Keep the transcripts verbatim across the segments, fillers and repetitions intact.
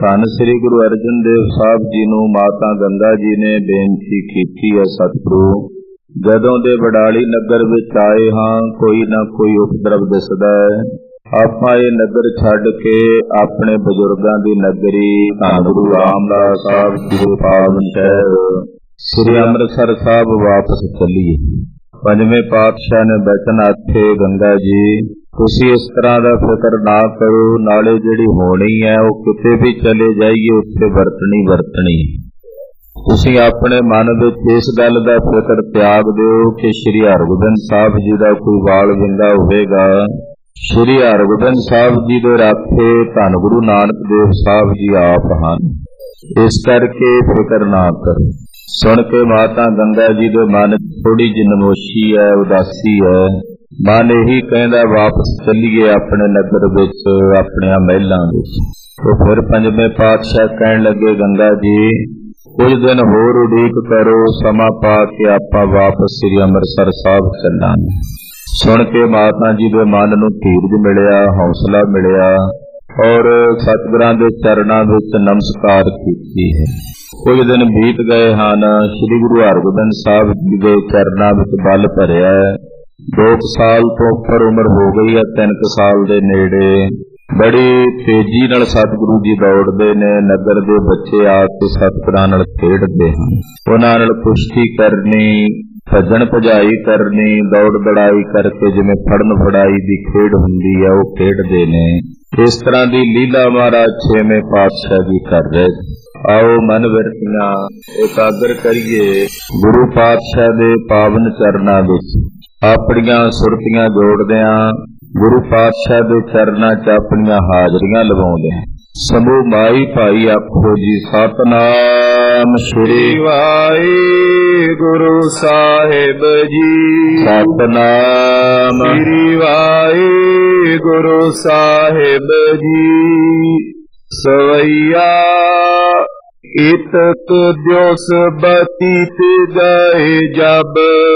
ਧੰਨ ਸ੍ਰੀ ਗੁਰੂ ਅਰਜਨ ਦੇਵ ਸਾਹਿਬ ਜੀ ਨੂੰ ਮਾਤਾ ਗੰਗਾ ਜੀ ਨੇ ਬੇਨਤੀ ਕੀਤੀ ਹੈ, ਸਤਿਗੁਰੂ ਜਦੋਂ ਦੇ ਬਡਾਲੀ ਨਗਰ ਵਿੱਚ ਆਏ ਹਾਂ ਕੋਈ ਨਾ ਕੋਈ ਉਪਦਰਵ ਦਿਸਦਾ ਹੈ। ਆਪਾਂ ਇਹ ਨਗਰ ਛੱਡ ਕੇ ਆਪਣੇ ਬਜ਼ੁਰਗਾਂ ਦੀ ਨਗਰੀ ਧੰਨ ਗੁਰੂ ਰਾਮਦਾਸ ਸਾਹਿਬ ਜੀ ਦੇ ਪਾਵਨ ਸ਼ਹਿਰ ਸ੍ਰੀ ਅੰਮ੍ਰਿਤਸਰ ਸਾਹਿਬ ਵਾਪਸ ਚੱਲੀਏ। ਪੰਜਵੇਂ ਪਾਤਸ਼ਾਹ ਨੇ ਬਚਨ ਆਖੇ, ਗੰਗਾ ਜੀ ਤੁਸੀਂ ਇਸ ਤਰ੍ਹਾਂ ਦਾ ਫਿਕਰ ਨਾ ਕਰੋ, ਨਾਲੇ ਜਿਹੜੀ ਹੋਣੀ ਹੈ ਉਹ ਕਿਤੇ ਵੀ ਚਲੇ ਜਾਈਏ ਉੱਥੇ ਵਰਤਣੀ ਵਰਤਣੀ। ਤੁਸੀਂ ਆਪਣੇ ਮਨ ਵਿੱਚ ਇਸ ਗੱਲ ਦਾ ਫਿਕਰ ਤਿਆਗ ਦਿਓ ਕਿ ਸ਼੍ਰੀ ਹਰਗੋਬਿੰਦ ਸਾਹਿਬ ਜੀ ਦਾ ਕੋਈ ਵਾਲ ਵਿੰਗਾ ਹੋਵੇਗਾ। ਸ਼੍ਰੀ ਹਰਗੋਬਿੰਦ ਸਾਹਿਬ ਜੀ ਦੇ ਰਾਖੇ ਧੰਨ ਗੁਰੂ ਨਾਨਕ ਦੇਵ ਸਾਹਿਬ ਜੀ ਆਪ ਹਨ, ਇਸ ਕਰਕੇ ਫਿਕਰ ਨਾ ਕਰੋ। ਸੁਣ ਕੇ ਮਾਤਾ ਗੰਗਾ ਜੀ ਦੇ ਮਨ ਥੋੜੀ ਜਿਹੀ ਨਮੋਸ਼ੀ ਹੈ, ਉਦਾਸੀ ਹੈ। ਮਨ ਇਹੀ ਕਹਿੰਦਾ ਵਾਪਸ ਚੱਲੀਏ ਆਪਣੇ ਨਗਰ ਵਿੱਚ, ਆਪਣੀਆਂ ਮਹਿਲਾਂ ਵਿੱਚ। ਤੇ ਫਿਰ ਪੰਜਵੇਂ ਪਾਤਸ਼ਾਹ ਕਹਿਣ ਲੱਗੇ, ਗੰਗਾ ਜੀ ਕੁਝ ਦਿਨ ਹੋਰ ਉਡੀਕ ਕਰੋ, ਸਮਾਂ ਪਾ ਕੇ ਆਪਾਂ ਵਾਪਸ ਸ੍ਰੀ ਅੰਮ੍ਰਿਤਸਰ ਸਾਹਿਬ ਚੱਲਾਂਗੇ। ਸੁਣ ਕੇ ਮਾਤਾ ਜੀ ਦੇ ਮਨ ਨੂੰ ਧੀਰਜ ਮਿਲਿਆ, ਹੌਸਲਾ ਮਿਲਿਆ ਔਰ ਸਤਿਗੁਰਾਂ ਦੇ ਚਰਨਾਂ ਵਿੱਚ ਨਮਸਕਾਰ ਕੀਤੀ ਹੈ। ਕੁਝ ਦਿਨ ਬੀਤ ਗਏ ਹਨ। ਸ੍ਰੀ ਗੁਰੂ ਹਰਗੋਬਿੰਦ ਸਾਹਿਬ ਜੀ ਦੇ ਚਰਨਾਂ ਵਿੱਚ ਬਲ ਭਰਿਆ। ਦੋ ਕੁ ਸਾਲ ਤੋਂ ਉੱਪਰ ਉਮਰ ਹੋ ਗਈ ਹੈ, ਤਿੰਨ ਕੁ ਸਾਲ ਦੇ ਨੇੜੇ। ਬੜੀ ਤੇਜ਼ੀ ਨਾਲ ਸਤਿਗੁਰੂ ਜੀ ਦੌੜਦੇ ਨੇ। ਨਗਰ ਦੇ ਬੱਚੇ ਆ ਕੇ ਸਤਿਗੁਰਾਂ ਨਾਲ ਖੇਡਦੇ ਹਨ। ਉਹਨਾਂ ਨਾਲ ਕੁਸ਼ਤੀ ਕਰਨੀ, ਭੱਜਣ ਭਜਾਈ ਕਰਨੀ, ਦੌੜ ਦੜਾਈ ਕਰਕੇ ਜਿਵੇਂ ਫੜਨ ਫੜਾਈ ਦੀ ਖੇਡ ਹੁੰਦੀ ਹੈ ਉਹ ਖੇਡਦੇ ਨੇ। ਇਸ ਤਰ੍ਹਾਂ ਦੀ ਲੀਲਾ ਮਹਾਰਾਜ ਛੇਵੇਂ ਪਾਤਸ਼ਾਹ ਜੀ ਕਰ ਰਹੇ। ਆਓ ਮਨ ਵਿਰਤੀਆਂ ਇਕਾਗਰ ਕਰੀਏ ਗੁਰੂ ਪਾਤਸ਼ਾਹ ਦੇ ਪਾਵਨ ਚਰਨਾਂ ਵਿੱਚ, ਆਪਣੀਆਂ ਸੁਰਤੀਆਂ ਜੋੜਦਿਆਂ ਗੁਰੂ ਪਾਤਸ਼ਾਹ ਦੇ ਚਰਨਾਂ 'ਚ ਆਪਣੀਆਂ ਹਾਜ਼ਰੀਆਂ ਲਵਾਉਂਦੇ। ਸਮੂਹ ਮਾਈ ਭਾਈ ਆਖੋ ਜੀ, ਸਤਿਨਾਮ ਸ੍ਰੀ ਵਾਹਿਗੁਰੂ ਸਾਹਿਬ ਜੀ, ਸਤਿਨਾਮ ਸ੍ਰੀ ਵਾਹਿਗੁਰੂ ਸਾਹਿਬ ਜੀ। ਸਵਈਆ ਇਤਕ ਦਿਉਸ ਬਤੀਤ ਗਏ ਜਬ।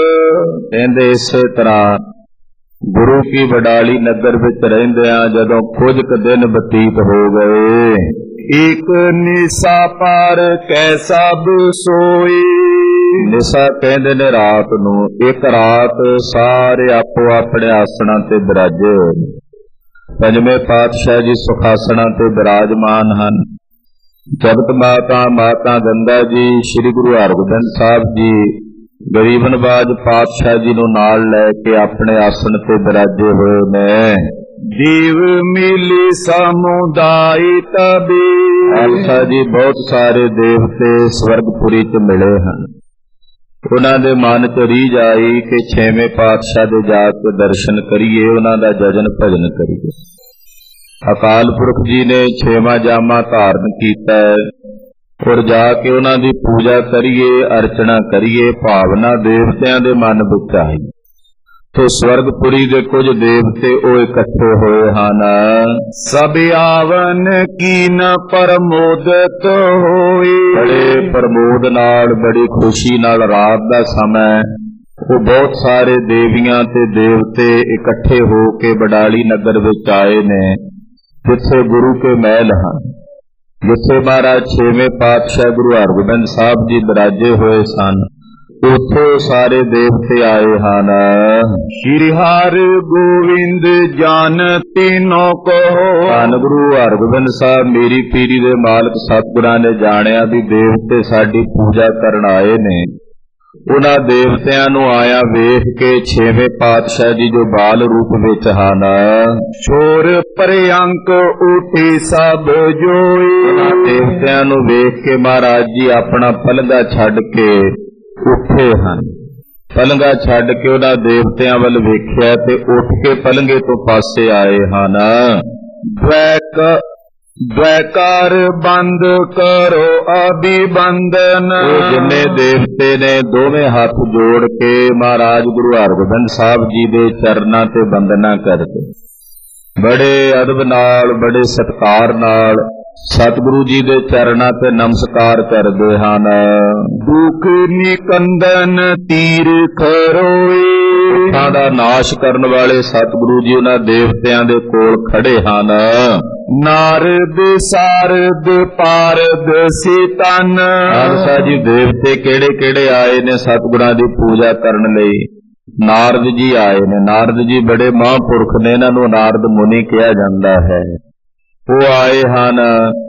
ਕਹਿੰਦੇ ਇਸੇ ਤਰ੍ਹਾਂ ਗੁਰੂ ਕੀ ਬਡਾਲੀ ਨਗਰ ਵਿੱਚ ਰਹਿੰਦਿਆਂ ਜਦੋਂ ਕੁਝ ਕੁ ਦਿਨ ਬਤੀਤ ਹੋ ਗਏ, ਇੱਕ ਨਿਸਾ ਪਰ ਕੈ ਸਭ ਸੋਈ। ਨਿਸਾ ਕਹਿੰਦੇ ਨੇ ਰਾਤ ਨੂੰ। ਇੱਕ ਰਾਤ ਸਾਰੇ ਆਪੋ ਆਪਣੇ ਆਸਣਾਂ ਤੇ ਬਿਰਾਜੇ ਹੋਏ। ਪੰਜਵੇਂ ਪਾਤਸ਼ਾਹ ਜੀ ਸੁਖਾਸਣਾਂ ਤੇ ਬਿਰਾਜਮਾਨ ਹਨ। ਜਗਤ ਮਾਤਾ ਮਾਤਾ ਗੰਗਾ ਜੀ, ਸ੍ਰੀ ਗੁਰੂ ਹਰਗੋਬਿੰਦ ਸਾਹਿਬ ਜੀ ਗਰੀਬ ਨਵਾਜ ਪਾਤਸ਼ਾਹ ਜੀ ਨੂੰ ਨਾਲ ਲੈ ਕੇ ਆਪਣੇ ਆਸਣ ਤੇ ਬਿਰਾਜੇ ਹੋਏ ਨੇ। ਜੀਵ ਮਿਲੀ ਸਮੁਦਾਇ ਤਬੀ। ਖਾਲਸਾ ਜੀ ਬਹੁਤ ਸਾਰੇ ਦੇਵਤੇ ਸਵਰਗਪੁਰੀ ਚ ਮਿਲੇ ਹਨ। ਉਹਨਾਂ ਦੇ ਮਨ ਚ ਰੀਝ ਆਈ ਕਿ ਛੇਵੇਂ ਪਾਤਸ਼ਾਹ ਦੇ ਜਾ ਕੇ ਦਰਸ਼ਨ ਕਰੀਏ, ਉਹਨਾਂ ਦਾ ਜਜਨ ਭਜਨ ਕਰੀਏ। ਅਕਾਲ ਪੁਰਖ ਜੀ ਨੇ ਛੇਵਾਂ ਜਾਮਾ ਧਾਰਨ ਕੀਤਾ ਔਰ ਜਾ ਕੇ ਉਹਨਾਂ ਦੀ ਪੂਜਾ ਕਰੀਏ, ਅਰਚਨਾ ਕਰੀਏ। ਭਾਵਨਾ ਦੇਵਤਿਆਂ ਦੇ ਮਨ ਵਿੱਚ ਆਈ ਤੇ ਸਵਰਗਪੁਰੀ ਦੇ ਕੁਝ ਦੇਵਤੇ ਉਹ ਇਕੱਠੇ ਹੋਏ ਹਨ। ਸਭ ਆਵਨ ਕੀਨ ਪ੍ਰਮੋਦਿਤ ਹੋਈ। ਬੜੇ ਪ੍ਰਮੋਦ ਨਾਲ, ਬੜੀ ਖੁਸ਼ੀ ਨਾਲ ਰਾਤ ਦਾ ਸਮਾਂ ਉਹ ਬਹੁਤ ਸਾਰੇ ਦੇਵੀਆਂ ਤੇ ਦੇਵਤੇ ਇਕੱਠੇ ਹੋ ਕੇ ਬਡਾਲੀ ਨਗਰ ਵਿੱਚ ਆਏ ਨੇ, ਜਿੱਥੇ ਗੁਰੂ ਕੇ ਮਹਿਲ ਹਨ, ਜਿੱਥੇ ਮਹਾਰਾਜ ਛੇਵੇਂ ਪਾਤਸ਼ਾਹ ਗੁਰੂ ਹਰਗੋਬਿੰਦ ਸਾਹਿਬ ਜੀ ਬਿਰਾਜੇ ਹੋਏ ਸਨ। ਉੱਥੇ ਸਾਰੇ ਦੇਵਤੇ ਆਏ ਹਨ। ਸ਼੍ਰੀ ਹਰਿ ਗੋਬਿੰਦ ਜਾਨ ਤੀਨੋ ਕਹੋ। ਧੰਨ ਗੁਰੂ ਹਰਗੋਬਿੰਦ ਸਾਹਿਬ ਮੇਰੀ ਪੀਰੀ ਦੇ ਮਾਲਕ ਸਤਿਗੁਰਾਂ ਨੇ ਜਾਣਿਆ ਵੀ ਦੇਵਤੇ ਸਾਡੀ ਪੂਜਾ ਕਰਨ ਆਏ ਨੇ। ਉਹਨਾਂ ਦੇਵਤਿਆਂ ਨੂੰ ਆਇਆ ਵੇਖ ਕੇ ਛੇਵੇਂ ਪਾਤਸ਼ਾਹ ਜੀ ਜੋ ਬਾਲ ਰੂਪ ਵਿੱਚ ਹਨ, ਛੋਰ ਪਰਿਅੰਕ ਉਠੀ ਸਭ ਜੋਈ। ਉਹਨਾਂ ਦੇਵਤਿਆਂ ਨੂੰ ਵੇਖ ਕੇ ਮਹਾਰਾਜ ਜੀ ਆਪਣਾ ਪਲੰਘਾ ਛੱਡ ਕੇ ਉੱਠੇ ਹਨ। ਪਲੰਘਾ ਛੱਡ ਕੇ ਉਹਨਾਂ ਦੇਵਤਿਆਂ ਵੱਲ ਵੇਖਿਆ ਤੇ ਉੱਠ ਕੇ ਪਲੰਘੇ ਤੋਂ ਪਾਸੇ ਆਏ ਹਨ। ਦ્વੈਕ ਦ્વੈਕਾਰ ਬੰਦ ਕਰੋ ਅਭਿਬੰਦਨ। ਉਹ ਜਿੰਨੇ ਦੇਵਤੇ ਨੇ ਦੋਵੇਂ ਹੱਥ ਜੋੜ ਕੇ ਮਹਾਰਾਜ ਗੁਰੂ ਹਰਗੋਬਿੰਦ ਸਾਹਿਬ ਜੀ ਦੇ ਚਰਨਾਂ ਤੇ ਬੰਦਨਾ ਕਰਦੇ, ਬੜੇ ਅਦਬ ਨਾਲ, ਬੜੇ ਸਤਿਕਾਰ ਨਾਲ ਸਤਿਗੁਰੂ ਜੀ ਦੇ ਚਰਨਾਂ ਤੇ ਨਮਸਕਾਰ ਕਰਦੇ ਹਨ। ਦੁਖ ਨਿਕੰਦਨ ਤੀਰ ਖਰੋਏ। ਦੁੱਖਾਂ ਦਾ ਨਾਸ਼ ਕਰਨ ਵਾਲੇ ਸਤਿਗੁਰੂ ਜੀ ਉਹਨਾਂ ਦੇਵਤਿਆਂ ਦੇ ਕੋਲ ਖੜੇ ਹਨ। ਨਾਰਦ ਸਾਰਦ ਪਾਰਦ ਸੀਤਨ। ਖਾਲਸਾ ਜੀ ਦੇਵਤੇ ਕਿਹੜੇ ਕਿਹੜੇ ਆਏ ਨੇ ਸਤਿਗੁਰਾਂ ਦੀ ਪੂਜਾ ਕਰਨ ਲਈ? ਨਾਰਦ ਜੀ ਆਏ ਨੇ। ਨਾਰਦ ਜੀ ਬੜੇ ਮਹਾਂਪੁਰਖ ਨੇ, ਇਹਨਾਂ ਨੂੰ ਨਾਰਦ ਮੁਨੀ ਕਿਹਾ ਜਾਂਦਾ ਹੈ। ਉਹ ਆਏ ਹਨ।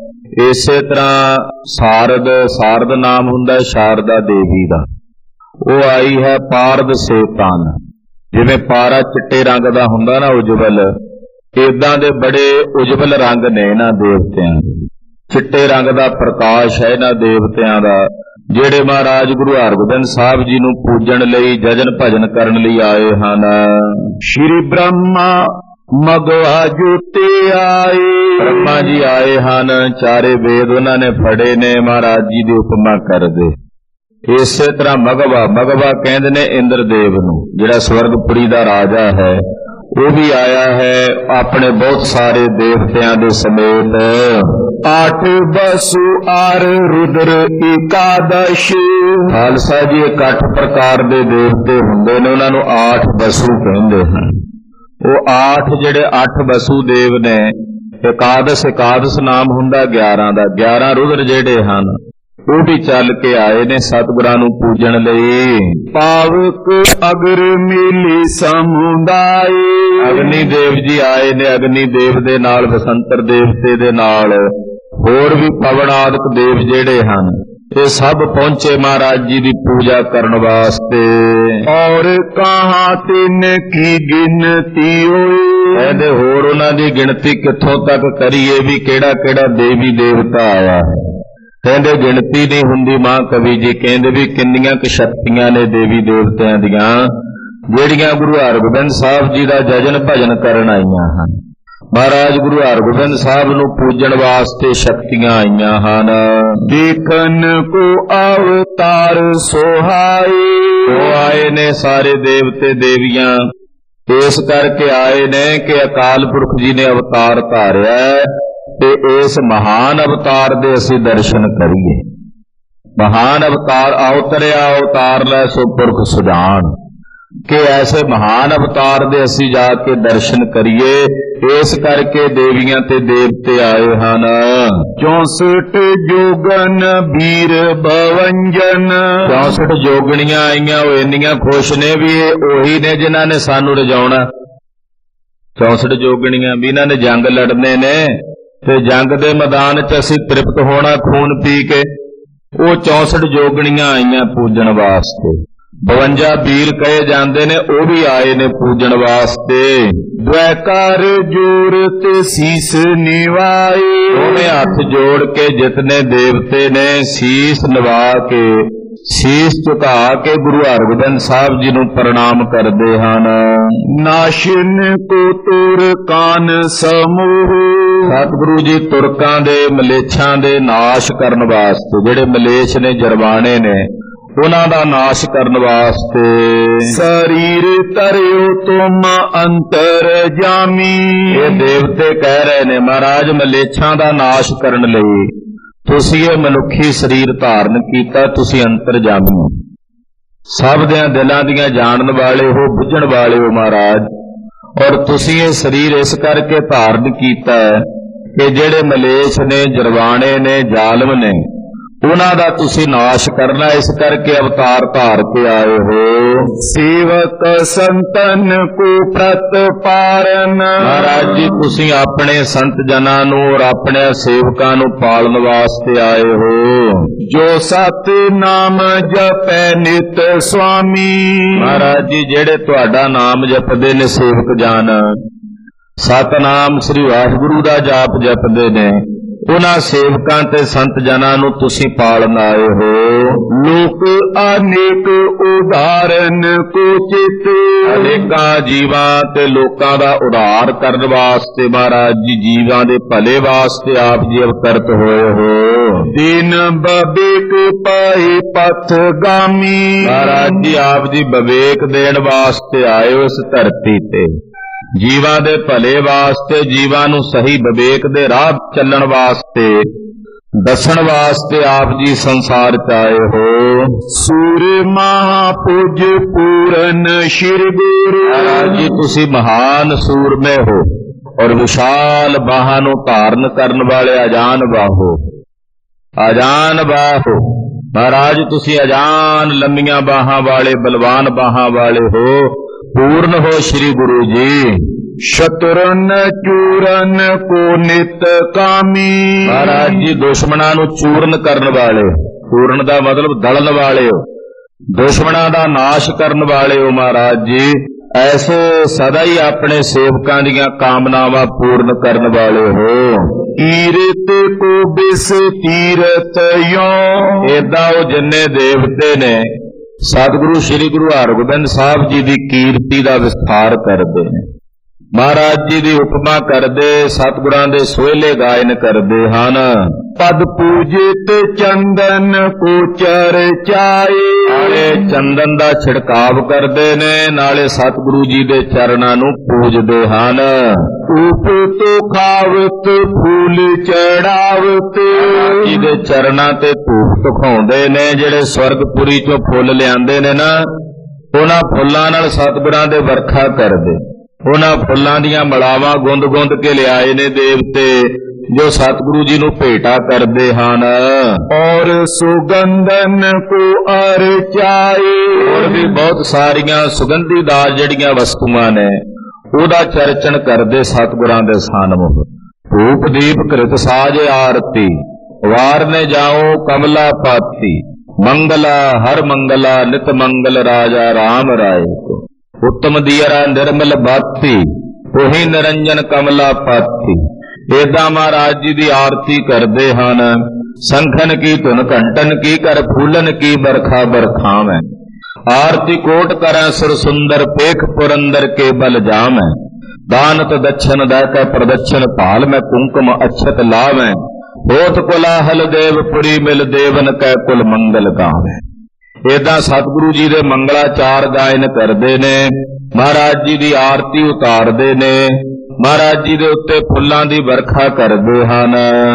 ਇਸੇ ਤਰ੍ਹਾਂ ਸਾਰਦ ਸਾਰਦ ਨਾਮ ਹੁੰਦਾ ਸ਼ਾਰਦਾ ਦੇਵੀ ਦਾ, ਉਹ ਆਈ ਹੈ ਪਾਰਦ ਸੇਤਨ। ਜਿਵੇਂ ਪਾਰਾ ਚਿੱਟੇ ਰੰਗ ਦਾ ਹੁੰਦਾ ਨਾ ਉਜਵਲ, ਏਦਾਂ ਦੇ ਬੜੇ ਉਜਵਲ ਰੰਗ ਨੇ ਇਹਨਾਂ ਦੇਵਤਿਆਂ ਦੇ। ਚਿੱਟੇ ਰੰਗ ਦਾ ਪ੍ਰਕਾਸ਼ ਹੈ ਇਹਨਾਂ ਦੇਵਤਿਆਂ ਦਾ, ਜਿਹੜੇ ਮਹਾਰਾਜ ਗੁਰੂ ਹਰਗੋਬਿੰਦ ਸਾਹਿਬ ਜੀ ਨੂੰ ਪੂਜਣ ਲਈ, ਜਜਨ ਭਜਨ ਕਰਨ ਲਈ ਆਏ ਹਨ। ਸ਼੍ਰੀ ਬ੍ਰਹਮਾ ਮਗਵਾ ਜੁਤੇ ਆਏ। ਬ੍ਰਹਮਾ ਜੀ ਆਏ ਹਨ, ਚਾਰੇ ਵੇਦ ਉਹਨਾਂ ਨੇ ਫੜੇ ਨੇ, ਮਹਾਰਾਜ ਜੀ ਦੀ ਉਪਮਾ ਕਰਦੇ। ਇਸੇ ਤਰ੍ਹਾਂ ਮਗਵਾ ਮਗਵਾ ਕਹਿੰਦੇ ਨੇ ਇੰਦਰ ਦੇਵ ਨੂੰ, ਜਿਹੜਾ ਸਵਰਗਪੁਰੀ ਦਾ ਰਾਜਾ ਹੈ, ਉਹ ਵੀ ਆਇਆ ਹੈ ਆਪਣੇ ਬਹੁਤ ਸਾਰੇ ਦੇਵਤਿਆਂ ਦੇ ਸਮੇਤ। ਆਠ ਬਸੂ ਆਰ ਰੁਦਰ ਇਕਾਦਸ਼। ਖਾਲਸਾ ਜੀ ਇਕੱਠ ਪ੍ਰਕਾਰ ਦੇ ਦੇਵਤੇ ਹੁੰਦੇ ਨੇ, ਉਹਨਾਂ ਨੂੰ ਆਠ ਬਸੂ ਕਹਿੰਦੇ ਹਨ। ਉਹ ਆਠ ਜਿਹੜੇ ਅੱਠ ਬਸੂ ਦੇਵ ਨੇ, ਇਕਾਦਸ਼ ਇਕਾਦਸ਼ ਨਾਮ ਹੁੰਦਾ ਗਿਆਰਾਂ ਦਾ। ਗਿਆਰਾਂ ਰੁਦਰ ਜਿਹੜੇ ਹਨ ਉਹ ਵੀ ਚੱਲ ਕੇ ਆਏ ਨੇ ਸਤਿਗੁਰਾਂ ਨੂੰ ਪੂਜਣ ਲਈ। ਪਾਵਕ ਅਗਰ ਮਿਲੀ ਸਮੁਦਾਇ। ਅਗਨੀ ਦੇਵ ਜੀ ਆਏ ਨੇ, ਅਗਨੀ ਦੇਵ ਦੇ ਨਾਲ ਵਸੰਤਰ ਦੇਵਤੇ ਦੇ ਨਾਲ ਹੋਰ ਵੀ ਪਵਨ ਆਦਿਕ ਦੇਵ ਜਿਹੜੇ ਹਨ, ਇਹ ਸਭ ਪਹੁੰਚੇ ਮਹਾਰਾਜ ਜੀ ਦੀ ਪੂਜਾ ਕਰਨ ਵਾਸਤੇ। ਔਰ ਕਹਾਂ ਤਿੰਨ ਕੀ ਗਿਣਤੀ ਹੋਈ। ਕਹਿੰਦੇ ਹੋਰ ਉਹਨਾਂ ਦੀ ਗਿਣਤੀ ਕਿੱਥੋਂ ਤੱਕ ਕਰੀਏ ਵੀ ਕਿਹੜਾ ਕਿਹੜਾ ਦੇਵੀ ਦੇਵਤਾ ਆਇਆ ਹੈ। ਕਹਿੰਦੇ ਗਿਣਤੀ ਨਹੀਂ ਹੁੰਦੀ। ਮਾਂ ਕਵੀ ਜੀ ਕਹਿੰਦੇ ਵੀ ਕਿੰਨੀਆਂ ਕੁ ਸ਼ਕਤੀਆਂ ਨੇ ਦੇਵੀ ਦੇਵਤਿਆਂ ਦੀਆਂ, ਜਿਹੜੀਆਂ ਗੁਰੂ ਹਰਗੋਬਿੰਦ ਸਾਹਿਬ ਜੀ ਦਾ ਜਜਨ ਭਜਨ ਕਰਨ ਆਈਆਂ ਹਨ। ਮਹਾਰਾਜ ਗੁਰੂ ਹਰਗੋਬਿੰਦ ਸਾਹਿਬ ਨੂੰ ਪੂਜਣ ਵਾਸਤੇ ਸ਼ਕਤੀਆਂ ਆਈਆਂ ਹਨ। ਦੇਖਨ ਕੋ ਅਵਤਾਰ ਸੋਹਾਈ। ਉਹ ਆਏ ਨੇ ਸਾਰੇ ਦੇਵਤੇ ਦੇਵੀਆਂ, ਇਸ ਕਰਕੇ ਆਏ ਨੇ ਕਿ ਅਕਾਲ ਪੁਰਖ ਜੀ ਨੇ ਅਵਤਾਰ ਧਾਰਿਆ ਤੇ ਇਸ ਮਹਾਨ ਅਵਤਾਰ ਦੇ ਅਸੀਂ ਦਰਸ਼ਨ ਕਰੀਏ। ਮਹਾਨ ਅਵਤਾਰ ਅਵਤਰਿਆ ਅਵਤਾਰ ਲੈ ਸੋ ਪੁਰਖ ਸੁਜਾਨ, ਕਿ ਐਸੇ ਮਹਾਨ ਅਵਤਾਰ ਦੇ ਅਸੀਂ ਜਾ ਕੇ ਦਰਸ਼ਨ ਕਰੀਏ। ਇਸ ਕਰਕੇ ਦੇਵੀਆਂ ਤੇ ਦੇਵਤੇ ਆਏ ਹਨ। ਚੌਸਠ ਜੋਗਨ ਵੀਰ ਬਵੰਜਨ। ਚੌਸਠ ਜੋਗਣੀਆਂ ਆਈਆਂ, ਉਹ ਇੰਨੀਆਂ ਖੁਸ਼ ਨੇ ਵੀ ਇਹ ਉਹੀ ਨੇ ਜਿਨ੍ਹਾਂ ਨੇ ਸਾਨੂੰ ਰਜਾਉਣਾ। ਚੌਸਠ ਜੋਗਣੀਆਂ ਵੀ ਇਹਨਾਂ ਨੇ ਜੰਗ ਲੜਨੇ ਨੇ ਤੇ ਜੰਗ ਦੇ ਮੈਦਾਨ 'ਚ ਅਸੀਂ ਤ੍ਰਿਪਤ ਹੋਣਾ ਖੂਨ ਪੀ ਕੇ। ਉਹ ਚੌਸਠ ਜੋਗਣੀਆਂ ਆਈਆਂ ਪੂਜਣ ਵਾਸਤੇ। ਬਵੰਜਾ ਵੀਰ ਕਹੇ ਜਾਂਦੇ ਨੇ, ਉਹ ਵੀ ਆਏ ਨੇ ਪੂਜਣ ਵਾਸਤੇ। ਦ્વੈਕਾਰ ਜੋਰ ਤੇ ਸੀਸ ਨਿਵਾਏ। ਉਹਨੇ ਹੱਥ ਜੋੜ ਕੇ ਜਿਤਨੇ ਦੇਵਤੇ ਨੇ ਸੀਸ ਨਿਵਾ ਕੇ, ਸੀਸ ਝੁਕਾ ਕੇ ਗੁਰੂ ਹਰਗੋਬਿੰਦ ਸਾਹਿਬ ਜੀ ਨੂੰ ਪ੍ਰਣਾਮ ਕਰਦੇ ਹਨ। ਨਾਸ਼ਨ ਕੋ ਤੁਰ ਕਾਨ ਸਮੂਹ। ਸਤਿਗੁਰੂ ਜੀ ਤੁਰਕਾਂ ਦੇ ਮਲੇਛਾਂ ਦੇ ਨਾਸ਼ ਕਰਨ ਵਾਸਤੇ, ਜਿਹੜੇ ਮਲੇਛ ਨੇ ਜਰਵਾਣੇ ਨੇ, ਉਹਨਾਂ ਦਾ ਨਾਸ਼ ਕਰਨ ਵਾਸਤੇ। ਸਰੀਰ ਤਰਿਓ ਤੁਮ ਅੰਤਰ ਜਾਮੀ। ਇਹ ਦੇਵਤੇ ਕਹਿ ਰਹੇ ਨੇ ਮਹਾਰਾਜ ਮਲੇਛਾਂ ਦਾ ਨਾਸ਼ ਕਰਨ ਲਈ ਤੁਸੀਂ ਇਹ ਮਨੁੱਖੀ ਸਰੀਰ ਧਾਰਨ ਕੀਤਾ, ਤੁਸੀਂ ਅੰਤਰਜਾਮੀ ਹੋ, ਸਭ ਦਿਆਂ ਦਿਲਾਂ ਦੀਆਂ ਜਾਣਨ ਵਾਲੇ ਹੋ, ਬੁੱਝਣ ਵਾਲੇ ਹੋ ਮਹਾਰਾਜ। ਔਰ ਤੁਸੀਂ ਇਹ ਸਰੀਰ ਇਸ ਕਰਕੇ ਧਾਰਨ ਕੀਤਾ ਹੈ ਕਿ ਜਿਹੜੇ ਮਲੇਛ ਨੇ, ਜਰਵਾਣੇ ਨੇ, ਜ਼ਾਲਮ ਨੇ, ਉਹਨਾਂ ਦਾ ਤੁਸੀਂ ਨਾਸ਼ ਕਰਨਾ, ਇਸ ਕਰਕੇ ਅਵਤਾਰ ਧਾਰ ਕੇ ਆਏ ਹੋ। ਸੇਵਕ ਸੰਤਨ ਕੋ ਪ੍ਰਤਪਾਰਨ। ਮਹਾਰਾਜ ਜੀ ਤੁਸੀਂ ਆਪਣੇ ਸੰਤ ਜਨਾਂ ਨੂੰ ਔਰ ਆਪਣੇ ਸੇਵਕਾਂ ਨੂੰ ਪਾਲਣ ਵਾਸਤੇ ਆਏ ਹੋ। ਜੋ ਸਤ ਨਾਮ ਜਪੈ ਨਿਤ ਸੁਆਮੀ। ਮਹਾਰਾਜ ਜੀ ਜਿਹੜੇ ਤੁਹਾਡਾ ਨਾਮ ਜਪਦੇ ਨੇ ਸੇਵਕ ਜਨ, ਸਤਨਾਮ ਸ੍ਰੀ ਵਾਹਿਗੁਰੂ ਦਾ ਜਾਪ ਜਪਦੇ ਨੇ, ਉਹਨਾਂ ਸੇਵਕਾਂ ਤੇ ਸੰਤ ਜਨਾਂ ਨੂੰ ਤੁਸੀਂ ਪਾਲਣ ਆਏ ਹੋ। ਲੋਕ ਅਨੇਕ ਉਦਾਹਰਨ ਕੋ ਚਿਤ। ਅਨੇਕਾਂ ਜੀਵਾਂ ਤੇ ਲੋਕਾਂ ਦਾ ਉਧਾਰ ਕਰਨ ਵਾਸਤੇ ਮਹਾਰਾਜ ਜੀ, ਜੀਵਾਂ ਦੇ ਭਲੇ ਵਾਸਤੇ ਆਪ ਜੀ ਅਵਤਰਤ ਹੋਏ ਹੋ। ਦਿਨ ਬਵੇਕ ਪਾਏ ਪਥ ਗਾਮੀ। ਮਹਾਰਾਜ ਜੀ ਆਪ ਜੀ ਵਿਵੇਕ ਦੇਣ ਵਾਸਤੇ ਆਏ ਹੋ ਇਸ ਧਰਤੀ ਤੇ, ਜੀਵਾਂ ਦੇ ਭਲੇ ਵਾਸਤੇ, ਜੀਵਾਂ ਨੂੰ ਸਹੀ ਵਿਵੇਕ ਦੇ ਰਾਹ ਚੱਲਣ ਵਾਸਤੇ दसन वास्ते आप जी संसार च आए हो। सूर महापुज पूरन श्री गुरु। महाराज जी तुसी महान सूरमे हो और विशाल बाहां नूं धारण करन वाले अजान बाहो, अजान बाहो। महाराज तुसी अजान लंबियां बाहां वाले बलवान बाहां वाले हो, पूर्ण हो श्री गुरु जी। शतुरन चूरन को नित कामी। महाराज जी दुश्मनां नूं चूरन करन वाले, चूरन दा मतलब दलन वाले हो, दुश्मनां दा नाश करन वाले हो महाराज जी। ऐसे सदा ही अपने सेवकां दीयां कामनावां पूर्ण करन वाले हो। कीरत को बिस तीरथ यो। एदां ओ जिन्ने देवते ने सतगुरु श्री गुरु हरगोबिंद साहब जी दी कीर्ति दा विस्तार करदे ने, महाराज जी दी उपमा करदे, सतगुरां दे सोहले गायन करदे हन। पद पूजित चंदन को चरचाए। नाले चंदन दा छिड़काव करदे ने, नाले सतगुरु जी दे चरणां नूं पूजदे हन। उप तो खावत फूल चढ़ावत। जी दे चरणां ते धूप दिखाउंदे ने, जेड़े स्वर्गपुरी चों फुੱਲ लिआंदे ने ना, उन्हां फुੱਲਾਂ नाल सतगुरां दे वरखा करदे। उन्हां फुੱਲਾਂ दीयां मलावां गुंद गुंद के लिआए ने देवते, जो सतगुरु जी नूं भेटा करदे हन। और सुगंधन को अर्चाए। और भी बहुत सारियां सुगंधीदार जड़ियां वस्तुआं ने ओदा चर्चन करदे सतगुरां दे सन्मुख। धूप दीप कृत साज आरती, वार ने जाओ कमला पाती। मंगला हर मंगला नित मंगल राजा राम राय को। उत्तम दियरा निर्मल बाती, ओही निरंजन कमला पाती। एदा महाराज जी दी आरती करदे हन। संखन की धुन घंटन की कर फूलन की बरखा बरखावै। आरती कोट करै सुर सुंदर पेख पुरंदर के बल जावै। दानत दक्षिण दैक प्रदक्षिण भाल में कुंकुम अक्षत लावै। होत कोलाहल देवपुरी मिल देवन कै कुल मंगल गावै। एदा सतगुरु जी दे मंगलाचार गायन करदे ने, महाराज जी दी आरती उतारदे ने, महाराज जी दे उत्ते फुੱਲਾਂ दी बरखा करदे हन।